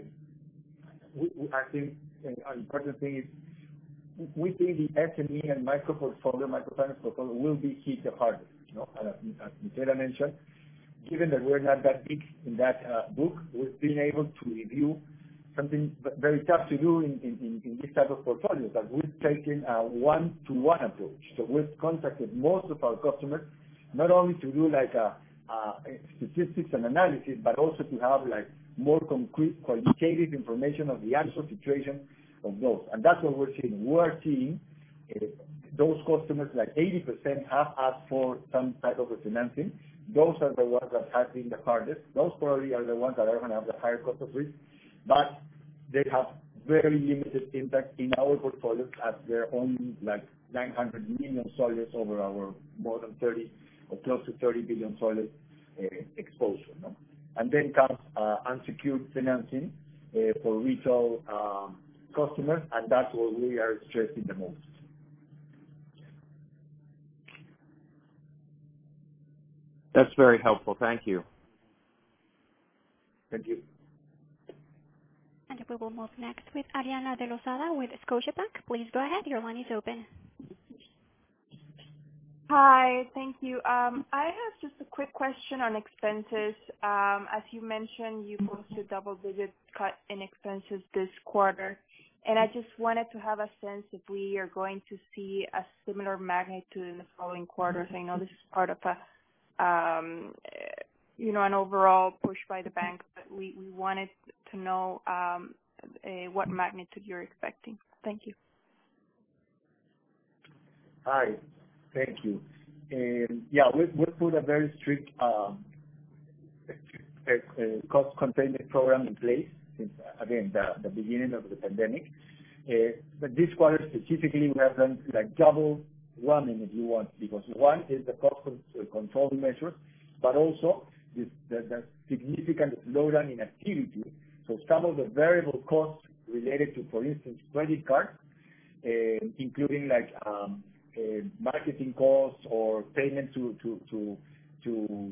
we, we, I think an important thing is we think the S M E and micro portfolio, microfinance portfolio will be hit the hardest. You know, and as, as Michela mentioned, given that we're not that big in that uh, book, we've been able to review something very tough to do in, in, in this type of portfolios, that we've taken a one-to-one approach. So we've contacted most of our customers, not only to do like a Uh, statistics and analysis, but also to have like more concrete qualitative information of the actual situation of those. And that's what we're seeing. We're seeing uh, those customers, like eighty percent have asked for some type of refinancing. Those are the ones that have been the hardest. Those probably are the ones that are going to have the higher cost of risk, but they have very limited impact in our portfolios, as they're only like nine hundred million soles over our more than thirty or close to thirty billion soles uh, exposure. No? And then comes uh, unsecured financing uh, for retail um, customers, and that's what we are stressing the most. That's very helpful. Thank you. Thank you. And we will move next with Ariana De Lozada with Scotiabank. Please go ahead. Your line is open. Hi, thank you. Um, I have just a quick question on expenses. Um, as you mentioned, you posted double-digit cut in expenses this quarter, and I just wanted to have a sense if we are going to see a similar magnitude in the following quarters. I know this is part of a, um, you know, an overall push by the bank, but we, we wanted to know um, uh, what magnitude you're expecting. Thank you. Hi. Thank you. And yeah, we we put a very strict um, cost containment program in place since, again, the, the beginning of the pandemic. Uh, but this quarter specifically, we have done like double whammy, if you want, because one is the cost control measures, but also this, the, the significant slowdown in activity. So some of the variable costs related to, for instance, credit cards, uh, including like um, Uh, marketing costs or payment to to to to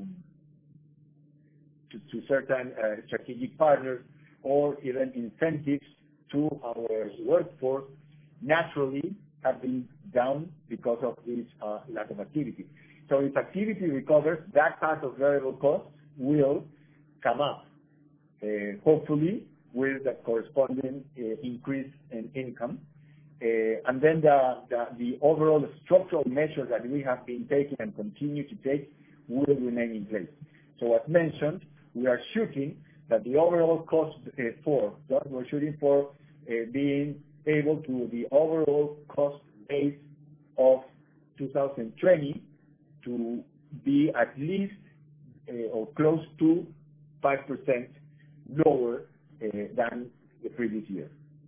to, to certain uh, strategic partners, or even incentives to our workforce, naturally have been down because of this uh, lack of activity. So if activity recovers, that part of variable costs will come up, uh, hopefully with the corresponding uh, increase in income. Uh, and then the, the, the overall structural measures that we have been taking and continue to take will remain in place. So as mentioned, we are shooting that the overall cost uh, for, so we're shooting for uh, being able to, the overall cost base of two thousand twenty to be at least uh, or close to five percent lower uh, than the previous year.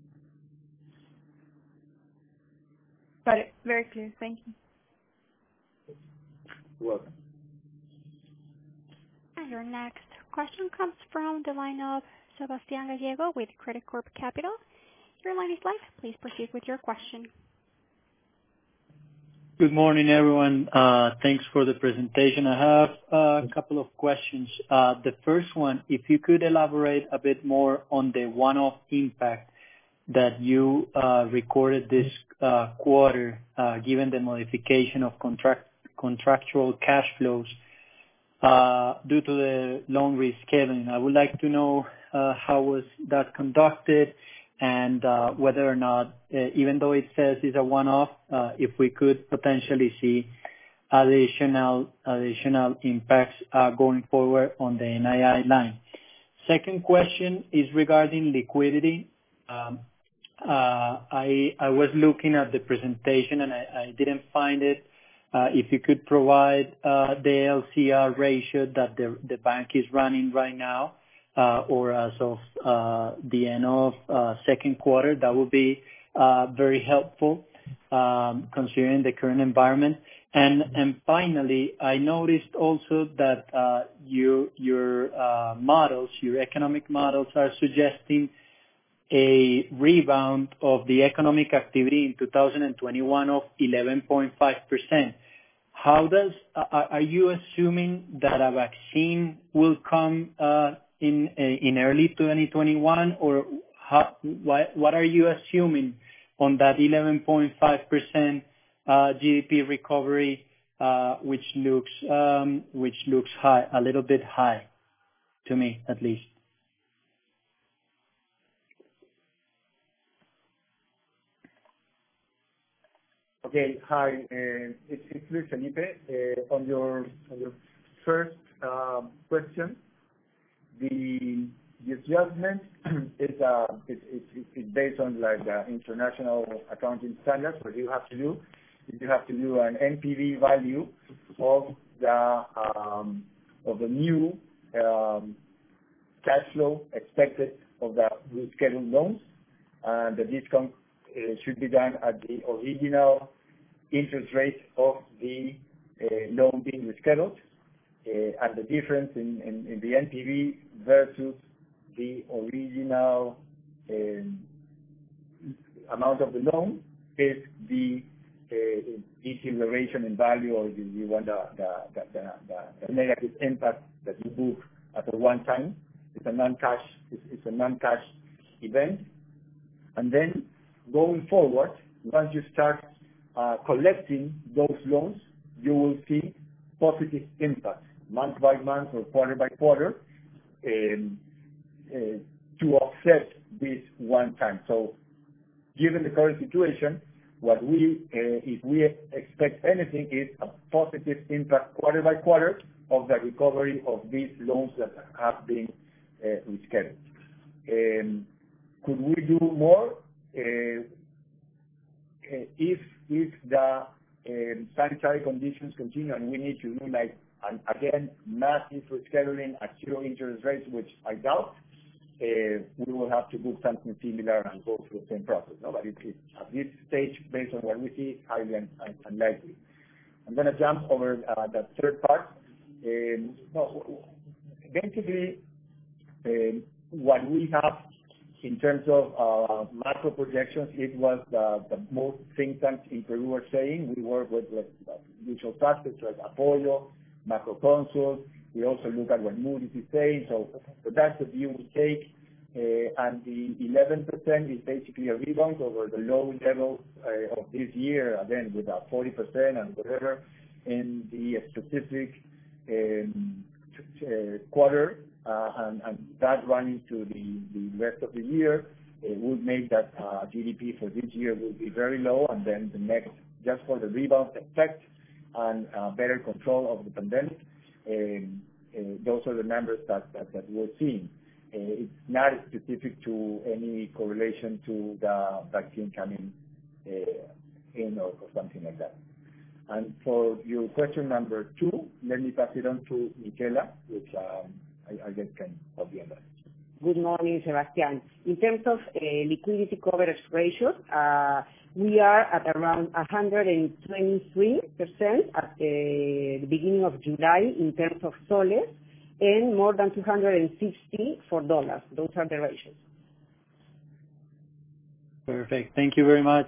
Got it. Very clear. Thank you. You're welcome. And your next question comes from the line of Sebastián Gallego with Credicorp Capital. Your line is live. Please proceed with your question. Good morning, everyone. Uh, thanks for the presentation. I have a couple of questions. Uh, the first one, if you could elaborate a bit more on the one-off impact that you uh, recorded this uh, quarter, uh, given the modification of contract contractual cash flows uh, due to the loan rescheduling. I would like to know uh, how was that conducted, and uh, whether or not, uh, even though it says it's a one-off, uh, if we could potentially see additional additional impacts uh, going forward on the N I I line. Second question is regarding liquidity. Um, uh, I I was looking at the presentation and I, I didn't find it. Uh, if you could provide uh, the L C R ratio that the the bank is running right now, uh, or as of uh, the end of uh, second quarter, that would be uh, very helpful, um, considering the current environment. And and finally, I noticed also that uh, your your uh, models, your economic models, are suggesting a rebound of the economic activity in two thousand twenty-one of eleven point five percent. How does are, are you assuming that a vaccine will come uh, in in early twenty twenty-one, or how, what what are you assuming on that eleven point five percent? Uh, G D P recovery, uh, which looks um, which looks high, a little bit high, to me at least. Okay, hi, uh, it's, it's Luis Felipe. Uh, on your on your first uh, question, the the adjustment is uh it's it's it's based on like the international accounting standards. What you have to do is you have to do an N P V value of the um, of the new um, cash flow expected of the rescheduled loans, and the discount uh, should be done at the original interest rate of the uh, loan being rescheduled, uh, and the difference in, in, in the N P V versus the original um, amount of the loan is the uh, deceleration in value, or you, you want the, the, the, the, the negative impact that you book at a one time. It's a non-cash, it's, it's a non-cash event. And then going forward, once you start uh, collecting those loans, you will see positive impact month by month or quarter by quarter um, uh, to offset this one time. So given the current situation, what we, uh, if we expect anything, is a positive impact quarter by quarter of the recovery of these loans that have been uh, rescheduled. Um, could we do more? Uh, uh, if if the um, sanitary conditions continue and we need to do like an, again massive rescheduling at zero interest rates, which I doubt, uh, we will have to do something similar and go through the same process. No, but it, it, at this stage, based on what we see, highly un, un, unlikely. I'm going to jump over uh, the third part. Um, no, basically, um, what we have in terms of uh, macro projections, it was the, the most think tanks in Peru were saying. We work with, with usual suspects like Apoyo, Macroconsult. We also look at what Moody's is saying. So, so that's the view we take. Uh, and the eleven percent is basically a rebound over the low level uh, of this year, again, with a forty percent and whatever in the specific um, uh, quarter. Uh, and, and that running to the, the rest of the year, it would make that uh, G D P for this year will be very low, and then the next, just for the rebound effect and uh, better control of the pandemic, um, uh, those are the numbers that, that, that we're seeing. Uh, it's not specific to any correlation to the vaccine coming uh, in or, or something like that. And for your question number two, let me pass it on to Michela, which um, I, I guess can help you on that. Good morning, Sebastian. In terms of uh, liquidity coverage ratios, uh, we are at around one hundred twenty-three percent at the, the beginning of July in terms of soles, and more than two hundred sixty for dollars. Those are the ratios. Perfect. Thank you very much.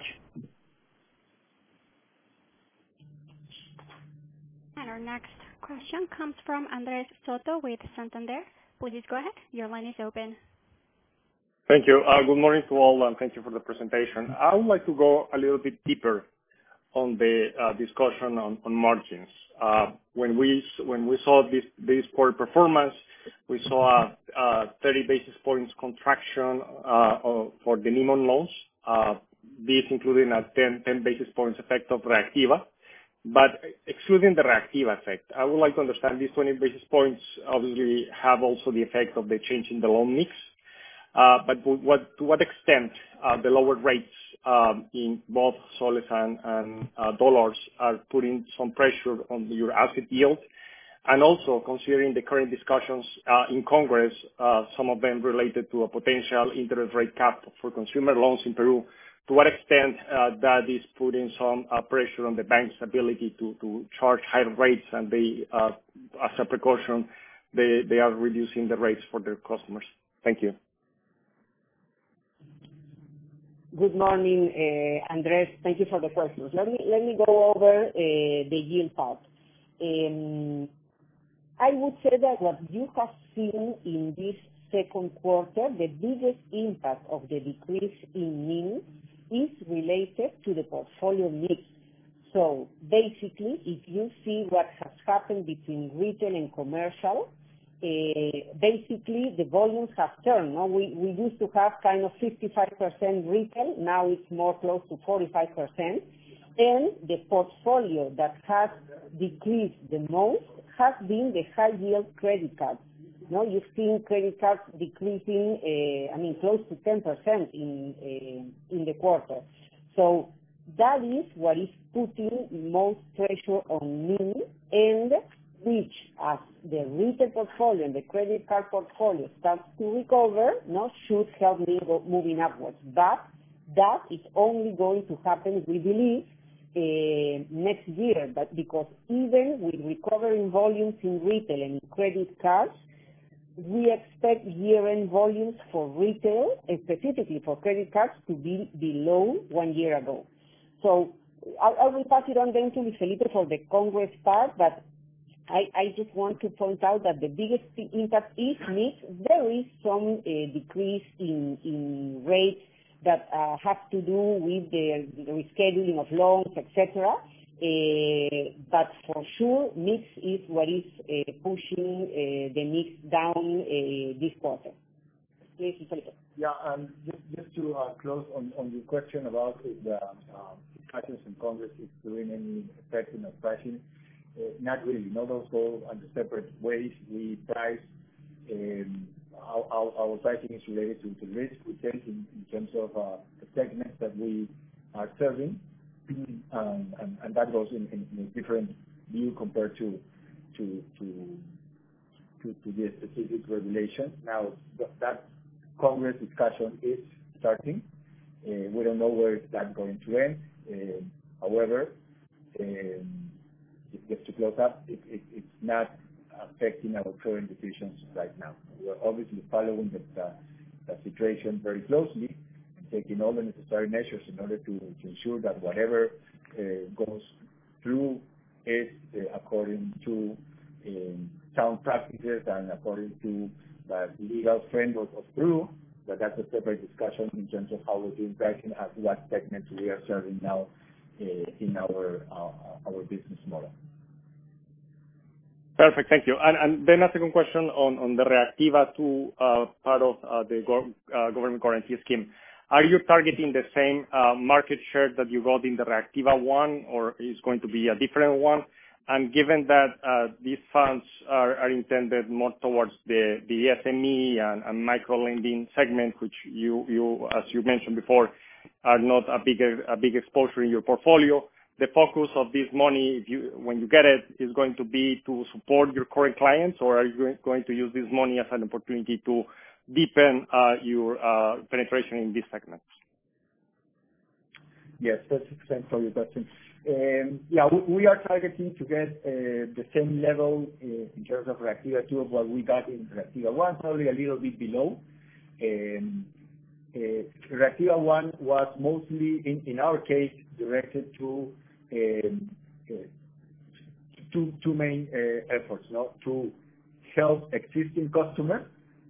And our next question comes from Andres Soto with Santander. Please go ahead. Your line is open. Thank you. Uh, good morning to all, and thank you for the presentation. I would like to go a little bit deeper on the uh, discussion on, on margins. Uh, when we when we saw this this quarter performance, we saw a, a thirty basis points contraction uh, for the N I M on loans. Uh, this including a ten, ten basis points effect of Reactiva. But excluding the Reactiva effect, I would like to understand these twenty basis points obviously have also the effect of the change in the loan mix. Uh, but what, to what extent uh, the lower rates um, in both soles and, and uh, dollars are putting some pressure on your asset yield? And also considering the current discussions uh, in Congress, uh, some of them related to a potential interest rate cap for consumer loans in Peru, to what extent uh, that is putting some uh, pressure on the bank's ability to, to charge higher rates, and they, uh, as a precaution, they, they are reducing the rates for their customers? Thank you. Good morning, uh, Andres. Thank you for the questions. Let me let me go over uh, the yield part. Um, I would say that what you have seen in this second quarter, the biggest impact of the decrease in N I M is related to the portfolio mix. So basically, if you see what has happened between retail and commercial, Uh, basically the volumes have turned. No? We, we used to have kind of fifty-five percent retail, now it's more close to forty-five percent. And the portfolio that has decreased the most has been the high yield credit cards. No, you've seen credit cards decreasing, uh, I mean, close to ten percent in, uh, in the quarter. So that is what is putting most pressure on N I M, and which, as the retail portfolio and the credit card portfolio starts to recover, no, should help me go moving upwards. But that is only going to happen, we believe, uh, next year. But because even with recovering volumes in retail and in credit cards, we expect year-end volumes for retail, and specifically for credit cards, to be below one year ago. So I, I will pass it on then to Luis Felipe for the Congress part, but I, I just want to point out that the biggest impact is mix. There is some uh, decrease in, in rates that uh, have to do with the, the rescheduling of loans, et cetera. Uh, but for sure, mix is what is uh, pushing uh, the mix down uh, this quarter. Please, Felipe. Yeah, um, just, just to uh, close on, on your question about if the uh, discussions in Congress is doing any effect in the pricing. Uh, not really. No, those go under separate ways. We price, um, our, our, our pricing is related to the risk we take in, in terms of uh, the segments that we are serving, um, and, and that goes in, in, in a different view compared to to to to, to the specific regulation. Now, th- that Congress discussion is starting. Uh, we don't know where that's going to end. Uh, however, um, just to close up, it, it, it's not affecting our current decisions right now. We're obviously following the, the, the situation very closely and taking all the necessary measures in order to, to ensure that whatever uh, goes through is uh, according to um, sound practices and according to the legal framework of Peru, but that's a separate discussion in terms of how we're doing pricing and what segments we are serving now uh, in our uh, our business model. Perfect. Thank you. And, and then a second question on, on the Reactiva two uh, part of uh, the go- uh, government guarantee scheme. Are you targeting the same uh, market share that you got in the Reactiva one, or is going to be a different one? And given that uh, these funds are, are intended more towards the, the S M E and, and micro lending segment, which you, you, as you mentioned before, are not a big, a big exposure in your portfolio, the focus of this money, if you, when you get it, is going to be to support your current clients, or are you going to use this money as an opportunity to deepen uh, your uh, penetration in this segment? Yes, that's thanks for your question. Um, yeah, we, we are targeting to get uh, the same level uh, in terms of Reactiva two of what we got in Reactiva one, probably a little bit below. Um, uh, Reactiva one was mostly, in, in our case, directed to Um, uh, two two main uh, efforts, no? To help existing customers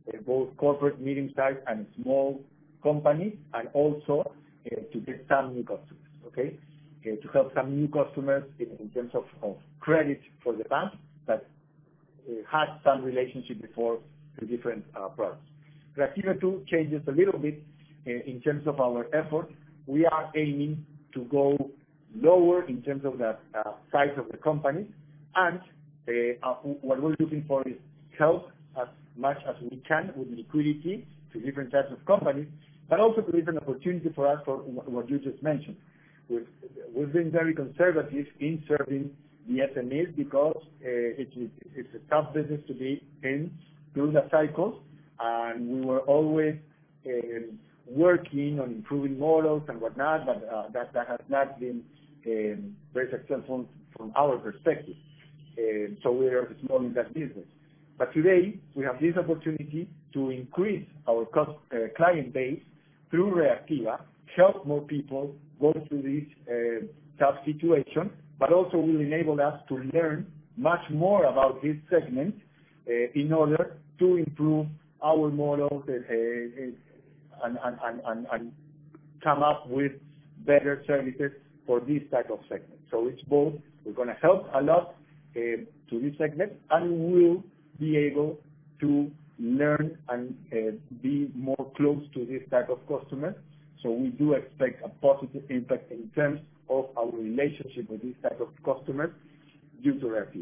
both corporate, medium-sized, and small companies, and also to get some new customers, okay? To help some new customers in terms of credit for the bank that had some relationship before to different products. Reactiva two changes a little bit in terms of our effort. We are aiming to go lower in terms of the size of the company, and what we're looking for is help as much as we can with liquidity to different types of companies, but also to give an opportunity for us for what you just mentioned. We've, we've been very conservative in serving the S M Es because uh, it's, it's a tough business to be in through the cycles, and we were always uh, working on improving models and whatnot, but uh, that, that has not been um, very successful from our perspective. Uh, so we are small in that business. But today, we have this opportunity to increase our cost, uh, client base through Reactiva, help more people go through this uh, tough situation, but also will enable us to learn much more about this segment uh, in order to improve our models uh, uh, and, and, and, and come up with better services for this type of segment. So it's both. We're going to help a lot uh, to this segment, and we will be able to learn and uh, be more close to this type of customer. So we do expect a positive impact in terms of our relationship with this type of customers due to Reactiva.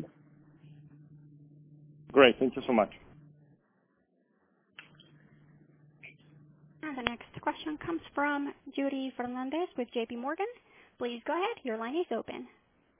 Great. Thank you so much. And the next question comes from Yuri Fernandez with J P Morgan. Please go ahead. Your line is open.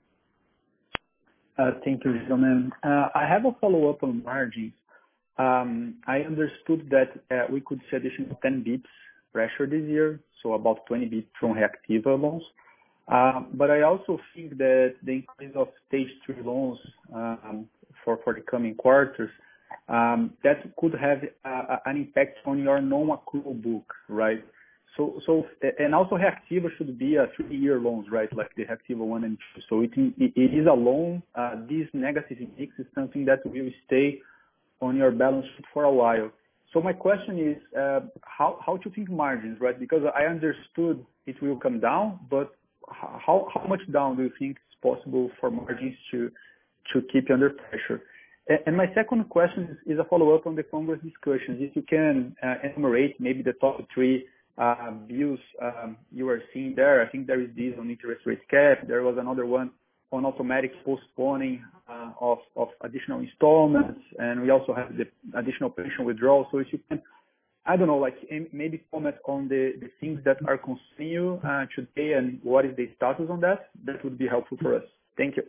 Uh, thank you, gentlemen. Uh, I have a follow-up on margins. Um, I understood that uh, we could see additional ten bips pressure this year, so about twenty bips from Reactiva loans. Uh, but I also think that the increase of stage three loans um, for, for the coming quarters, um, that could have uh, an impact on your non-accrual book, right? So, so and also Reactiva should be a three-year loans, right? Like the Reactiva one and two. So it, it, it is a loan. Uh, this negative mix is something that will stay on your balance sheet for a while. So my question is, uh, how how to think margins, right? Because I understood it will come down, but how how much down do you think is possible for margins to to keep under pressure? And, and my second question is, is a follow-up on the Congress discussions. If you can uh, enumerate maybe the top three uh, bills um, you are seeing there. I think there is this on interest rate cap. There was another one on automatic postponing uh, of, of additional installments, and we also have the additional pension withdrawal. So if you can, I don't know, like maybe comment on the, the things that are concerning you uh, today and what is the status on that, that would be helpful for us. Thank you.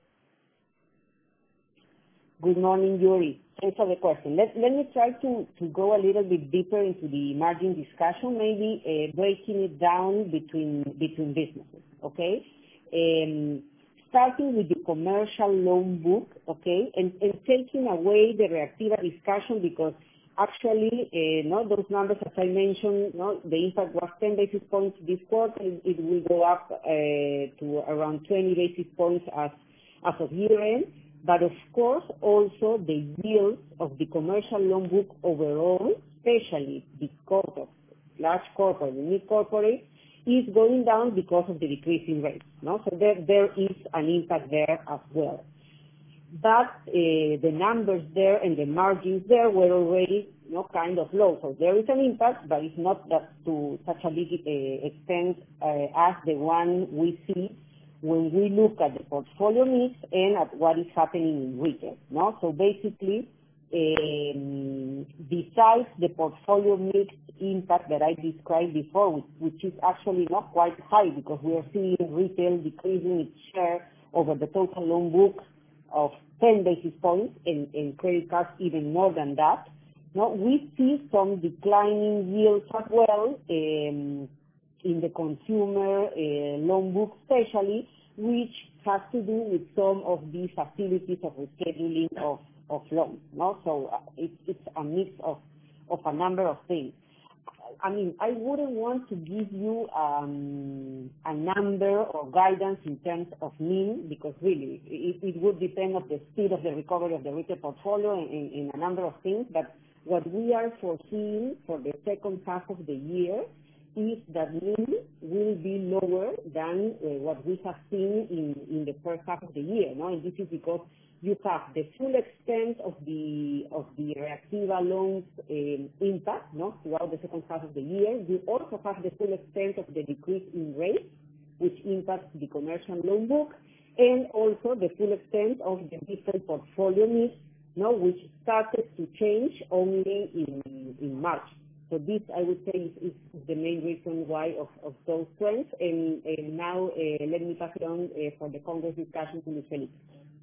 Good morning, Yuri. Thanks for the question. Let, let me try to, to go a little bit deeper into the margin discussion, maybe uh, breaking it down between, between businesses, okay? Um, starting with the commercial loan book, okay, and, and taking away the Reactiva discussion because actually, uh, no, those numbers, as I mentioned, no, the impact was ten basis points this quarter. It, it will go up uh, to around twenty basis points as, as of year end. But of course, also the yields of the commercial loan book overall, especially the corporate, large corporate, and mid corporate, is going down because of the decrease in rates. No? So there, there is an impact there as well. But uh, the numbers there and the margins there were already, you know, kind of low. So there is an impact, but it's not that to such a big uh, extent uh, as the one we see when we look at the portfolio mix and at what is happening in retail. No? So basically, um, besides the portfolio mix impact that I described before, which, which is actually not quite high because we are seeing retail decreasing its share over the total loan book of ten basis points and, and credit cards even more than that. No, we see some declining yields as well um, in the consumer uh, loan book especially, which has to do with some of the facilities of rescheduling of, of loans. No? So uh, it, it's a mix of, of a number of things. I mean, I wouldn't want to give you um, a number or guidance in terms of mean because really it, it would depend on the speed of the recovery of the retail portfolio in, in a number of things. But What we are foreseeing for the second half of the year is that N I M will be lower than uh, what we have seen in, in the first half of the year. No? And this is because you have the full extent of the of the Reactiva loans um, impact, no, throughout the second half of the year. You also have the full extent of the decrease in rates, which impacts the commercial loan book, and also the full extent of the different portfolio mix, no, which started to change only in in March. So this, I would say, is, is the main reason why of, of those trends. And, and now uh, let me pass it on uh, for the Congress discussion to Luis Felipe.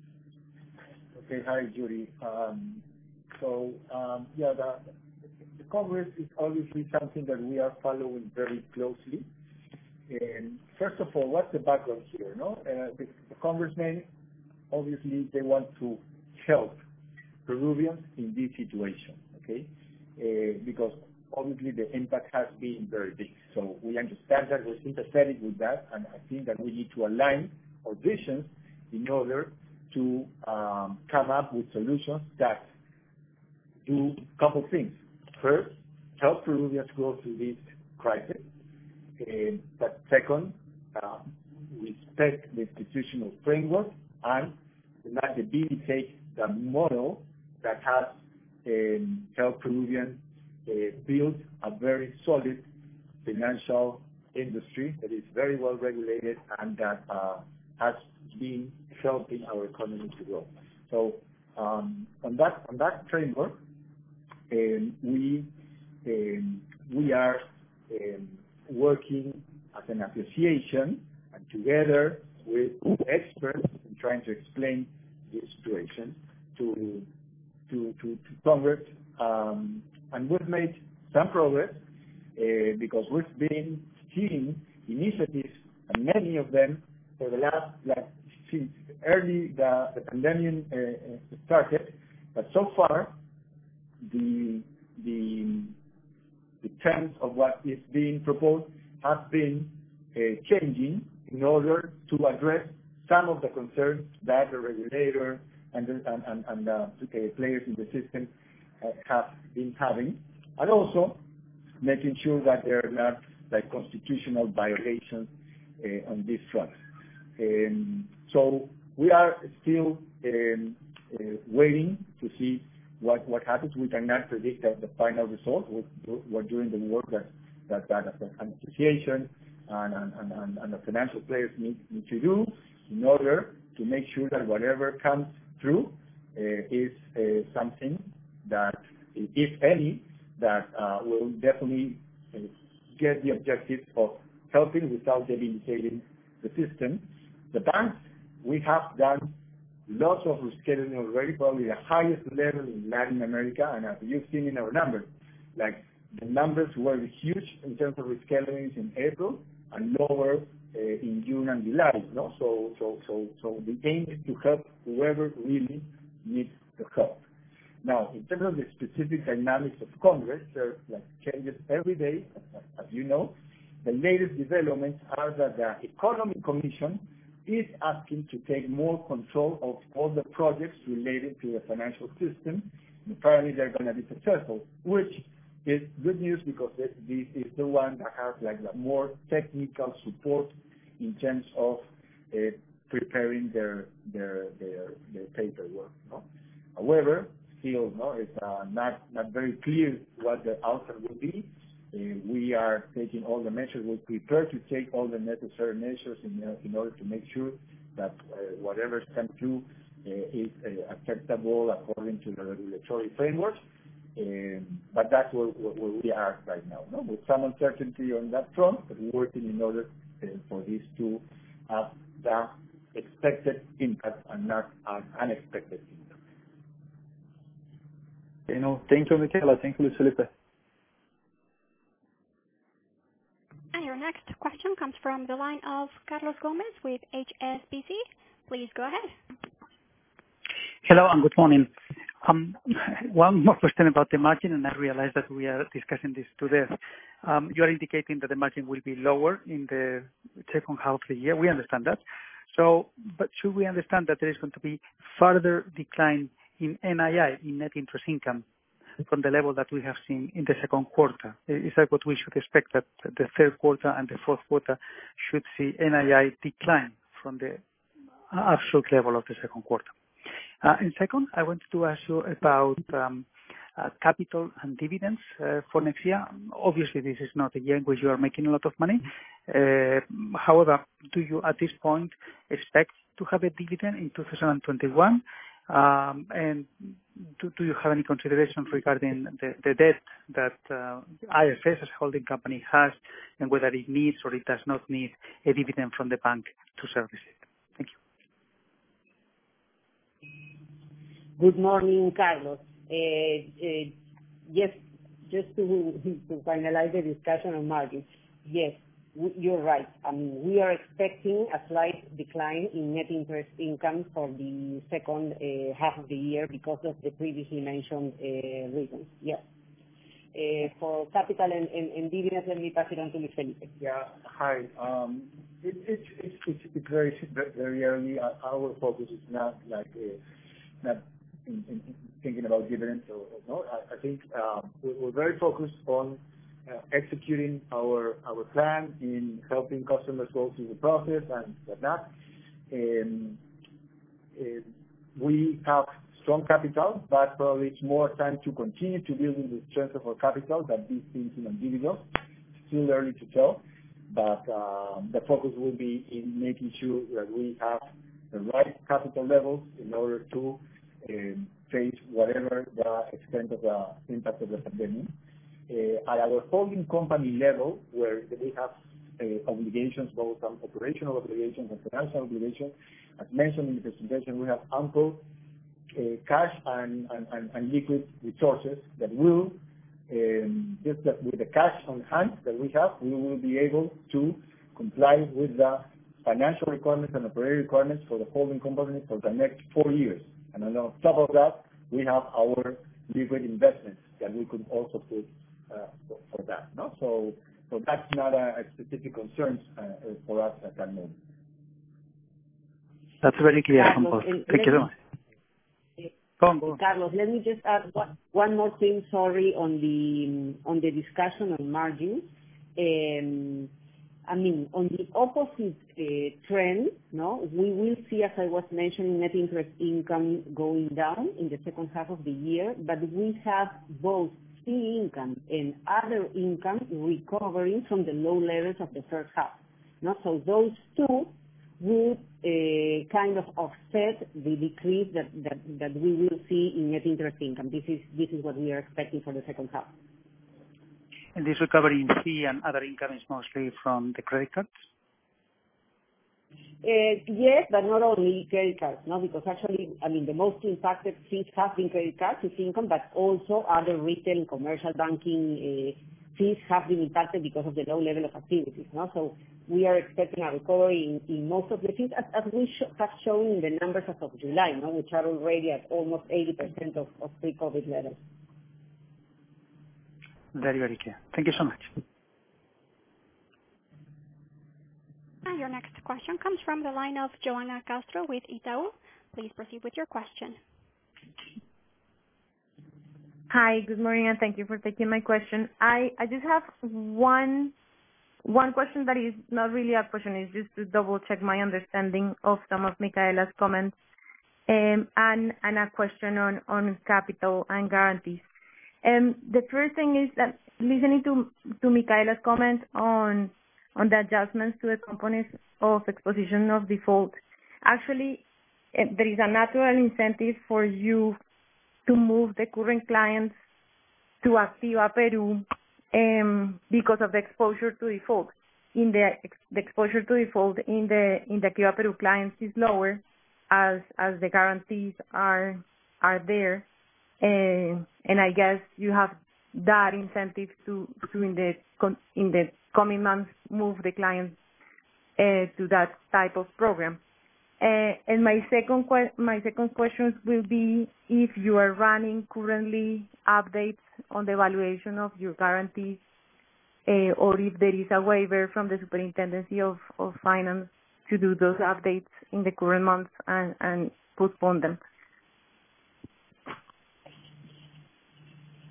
Okay, hi, Judy. Um, so, um, yeah, the, the Congress is obviously something that we are following very closely. And first of all, what's the background here? No, uh, the, the congressmen, obviously, they want to help Peruvians in this situation, okay? Uh, because obviously the impact has been very big. So we understand that, we're sympathetic with that, and I think that we need to align our visions in order to um, come up with solutions that do a couple things. First, help Peruvians go through this crisis. Uh, but second, uh, respect the institutional framework and not debilitate the model that has um, helped Peruvians uh, build a very solid financial industry that is very well regulated and that uh, has been helping our economy to grow. So um, on that on that framework, um, we um, we are um, working as an association and together with experts in trying to explain this situation to to to, to Congress, um, and we've made some progress uh, because we've been seeing initiatives, and many of them for the last like since early the, the pandemic uh, started, but so far the the the terms of what is being proposed have been uh, changing in order to address some of the concerns that the regulator and the, and, and, and the uh, players in the system uh, have been having, and also making sure that there are not like constitutional violations uh, on this front. Um, so we are still um, uh, waiting to see what, what happens. We cannot predict the, the final result. We're, we're doing the work that, that, that an association and, and, and, and the financial players need, need to do in order to make sure that whatever comes through uh, is uh, something that, if any, that uh, will definitely uh, get the objective of helping without debilitating the system. The banks, we have done lots of rescheduling already, probably the highest level in Latin America, and as you've seen in our numbers, like the numbers were huge in terms of rescheduling in April and lower uh, in June and July. No, so so so so the aim is to help whoever really needs the help. Now, in terms of the specific dynamics of Congress, there are like changes every day, as, as you know. The latest developments are that the Economy Commission is asking to take more control of all the projects related to the financial system. And apparently they're going to be successful, which is good news because this, this is the one that has like the more technical support in terms of uh, preparing their their their, their paperwork. No? However, still, no, it's uh, not not very clear what the outcome will be. Uh, we are taking all the measures. We're prepared to take all the necessary measures in, uh, in order to make sure that uh, whatever comes through uh, is uh, acceptable according to the regulatory framework. Um, but that's where, where we are right now, no? With some uncertainty on that front, but we're working in order uh, for this to have the expected impact and not an unexpected impact. You know, thank you, Michela. Thank you, Luis Felipe. And your next question comes from the line of Carlos Gomez with H S B C. Please go ahead. Hello and good morning. Um, one more question about the margin, and I realize that we are discussing this to death. Um, you are indicating that the margin will be lower in the second half of the year. We understand that. So, but should we understand that there is going to be further decline in N I I, in net interest income, from the level that we have seen in the second quarter? Is that what we should expect, that the third quarter and the fourth quarter should see N I I decline from the absolute level of the second quarter? Uh, and second, I wanted to ask you about um, uh, capital and dividends uh, for next year. Obviously, this is not a year in which you are making a lot of money. Uh, however, do you at this point expect to have a dividend in two thousand twenty-one? Um, and do, do you have any considerations regarding the, the debt that uh, I F S as a holding company has, and whether it needs or it does not need a dividend from the bank to service it? Thank you. Good morning, Carlos. Uh, uh, yes, just to, to finalize the discussion on margins. Yes, you're right. I mean, we are expecting a slight decline in net interest income for the second uh, half of the year because of the previously mentioned uh, reasons. Yes. Uh, for capital and, and, and dividends, let me pass it on to Luis Felipe. Yeah. Hi. Um, it, it, it, it's it's very very early. Our focus is not like uh, not in, in thinking about dividends or, or no. I, I think um, we're very focused on Uh, executing our our plan in helping customers go through the process and whatnot. Um, uh, we have strong capital, but probably it's more time to continue to build the strength of our capital than be thinking on dividends. Still early to tell, but um, the focus will be in making sure that we have the right capital levels in order to um, face whatever the extent of the impact of the pandemic. Uh, at our holding company level, where we have uh, obligations, both some operational obligations and financial obligations, as mentioned in the presentation, we have ample uh, cash and, and, and, and liquid resources that will, um, just that with the cash on hand that we have, we will be able to comply with the financial requirements and operating requirements for the holding company for the next four years. And on top of that, we have our liquid investments that we could also put Uh, for, for that, no? So, so that's not a, a specific concern uh, for us at that moment. That's very clear, Carlos, Thank you so much. Go on, go on. Carlos, let me just add one, one more thing. Sorry, on the on the discussion on margins. Um, I mean, on the opposite uh, trend, no, we will see, as I was mentioning, net interest income going down in the second half of the year, but we have both fee income and other income recovering from the low levels of the first half. No? So those two would uh, kind of offset the decrease that, that, that we will see in net interest income. This is this is what we are expecting for the second half. And this recovery in fee and other income is mostly from the credit cards? Uh, yes, but not only credit cards, no, because actually, I mean, the most impacted fees have been credit cards, fee income, but also other retail and commercial banking uh, fees have been impacted because of the low level of activities, no? So we are expecting a recovery in, in most of the fees, as, as we sh- have shown in the numbers as of July, no, which are already at almost eighty percent of, of pre-COVID levels. Very, very clear. Thank you so much. Your next question comes from the line of Joana Castro with Itaú. Please proceed with your question. Hi, good morning, and thank you for taking my question. I, I just have one one question that is not really a question, it's just to double check my understanding of some of Micaela's comments, um, and, and a question on, on capital and guarantees. Um, the first thing is that listening to, to Micaela's comments on on the adjustments to the components of exposition of default. Actually, uh, there is a natural incentive for you to move the current clients to Activa Peru um, because of the exposure to default. In the, the exposure to default in the in the Activa Peru clients is lower as as the guarantees are are there, uh, and I guess you have that incentive to to in the in the coming months move the clients uh, to that type of program. Uh, and my second que- my second question will be if you are running currently updates on the evaluation of your guarantees, uh, or if there is a waiver from the Superintendency of, of Finance to do those updates in the current months and, and postpone them.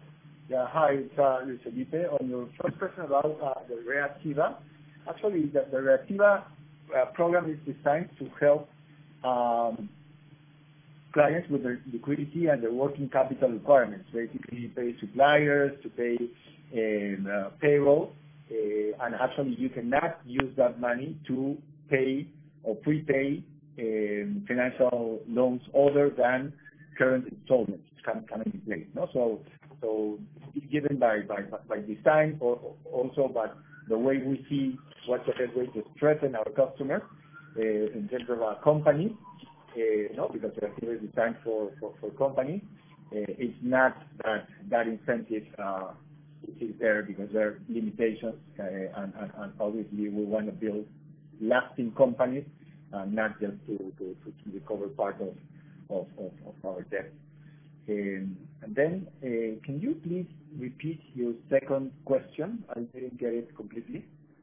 Yeah. Hi, it's uh, Luis Felipe. On your first question about uh, the Reactiva, actually, the, the Reactiva uh, program is designed to help um, clients with their liquidity and their working capital requirements, basically pay suppliers, to pay um, uh, payroll, uh, and actually you cannot use that money to pay or prepay um, financial loans other than current installments coming in place. No? So, so it's given by, by, by design, or also by the way we see what's the best way to strengthen our customers uh, in terms of our company. Uh, no, because the activity is designed for, for, for companies. Uh, it's not that that incentive uh, is there because there are limitations, uh, and, and, and obviously we want to build lasting companies, uh, not just to, to, to recover part of, of, of, of our debt. Um, and then, uh, can you please repeat your second question? I didn't get it completely.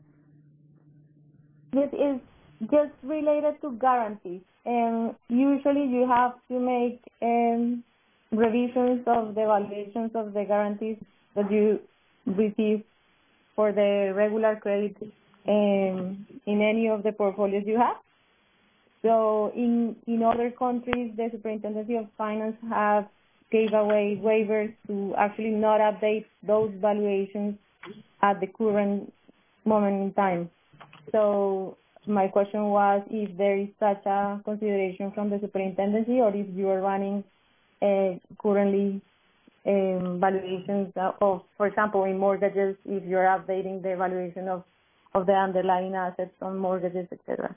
This is just related to guarantees. And usually you have to make um, revisions of the valuations of the guarantees that you receive for the regular credit um, in any of the portfolios you have. So in, in other countries, the Superintendency of Finance have gave away waivers to actually not update those valuations at the current moment in time. So my question was if there is such a consideration from the superintendency, or if you are running uh, currently um, valuations of, for example, in mortgages, if you're updating the valuation of, of the underlying assets on mortgages, et cetera.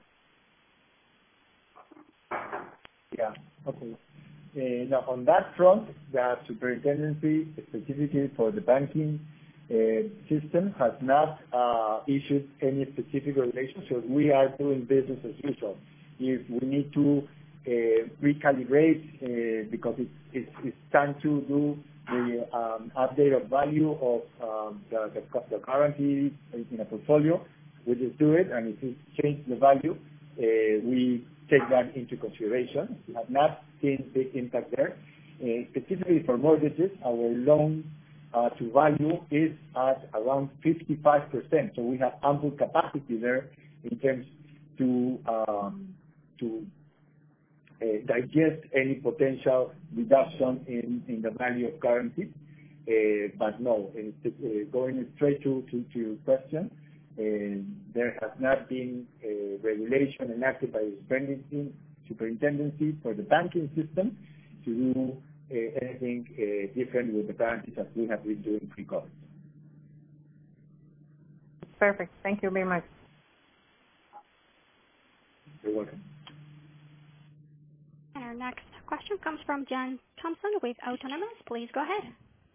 Yeah. Okay. Uh, now, on that front, the superintendency, specifically for the banking Uh, system, has not uh, issued any specific regulations, so we are doing business as usual. If we need to uh, recalibrate uh, because it's, it's, it's time to do the um, update of value of um, the, the, the guarantee in a portfolio, we just do it, and if it changes the value, uh, we take that into consideration. We have not seen big impact there. Uh, specifically for mortgages, our loan Uh, to value is at around fifty-five percent. So we have ample capacity there in terms to um, to uh, digest any potential reduction in, in the value of guarantees. Uh, but no, in, uh, going straight to, to, to your question, uh, there has not been a regulation enacted by the superintendency, superintendency for the banking system to do Uh, anything uh, different with the guarantees as we have been doing pre-COVID. Perfect. Thank you very much. You're welcome. And our next question comes from John Thompson with Autonomous. Please go ahead.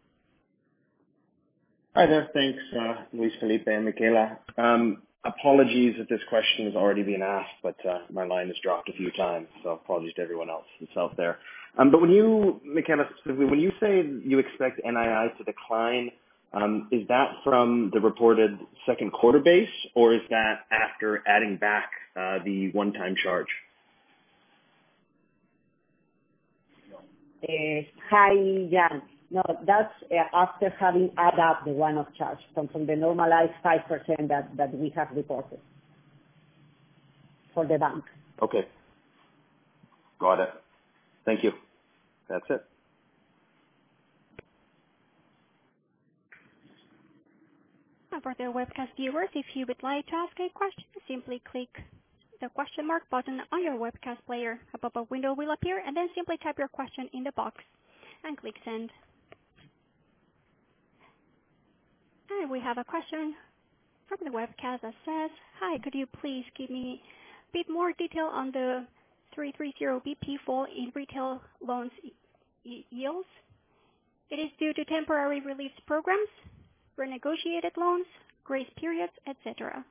Hi there. Thanks, uh, Luis Felipe and Michaela. Um, apologies if this question has already been asked, but uh, my line has dropped a few times, so apologies to everyone else that's out there. Um, but when you, Michaela, specifically, when you say you expect N I I to decline, um, is that from the reported second quarter base, or is that after adding back uh, the one-time charge? Uh, hi, Jan. No, that's uh, after having added up the one-off charge from, from the normalized five percent that, that we have reported for the bank. Okay. Got it. Thank you. That's it. And for the webcast viewers, if you would like to ask a question, simply click the question mark button on your webcast player. A pop-up window will appear, and then simply type your question in the box and click send. And we have a question from the webcast that says, hi, could you please give me a bit more detail on the three hundred thirty B P fall in retail loans yields? It is due to temporary relief programs, renegotiated loans, grace periods, et cetera.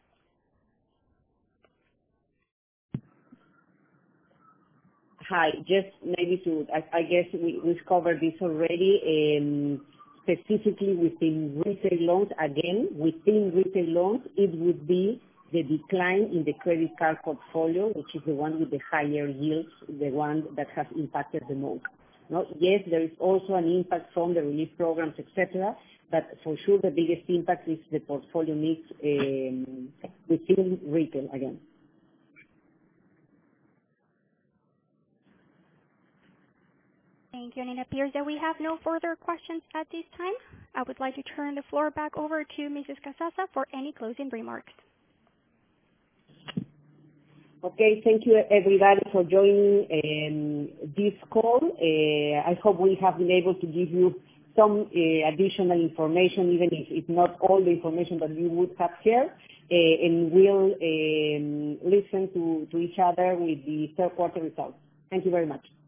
Hi, just maybe to, I, I guess we, we've covered this already. Um, specifically within retail loans, again, within retail loans, it would be the decline in the credit card portfolio, which is the one with the higher yields, the one that has impacted the most. No? Yes, there is also an impact from the relief programs, et cetera, but for sure the biggest impact is the portfolio mix um, within retail again. Thank you. And it appears that we have no further questions at this time. I would like to turn the floor back over to Missus Casassa for any closing remarks. Okay, thank you everybody for joining um, this call. Uh, I hope we have been able to give you some uh, additional information, even if it's not all the information that we would have here, uh, and we'll um, listen to, to each other with the third quarter results. Thank you very much.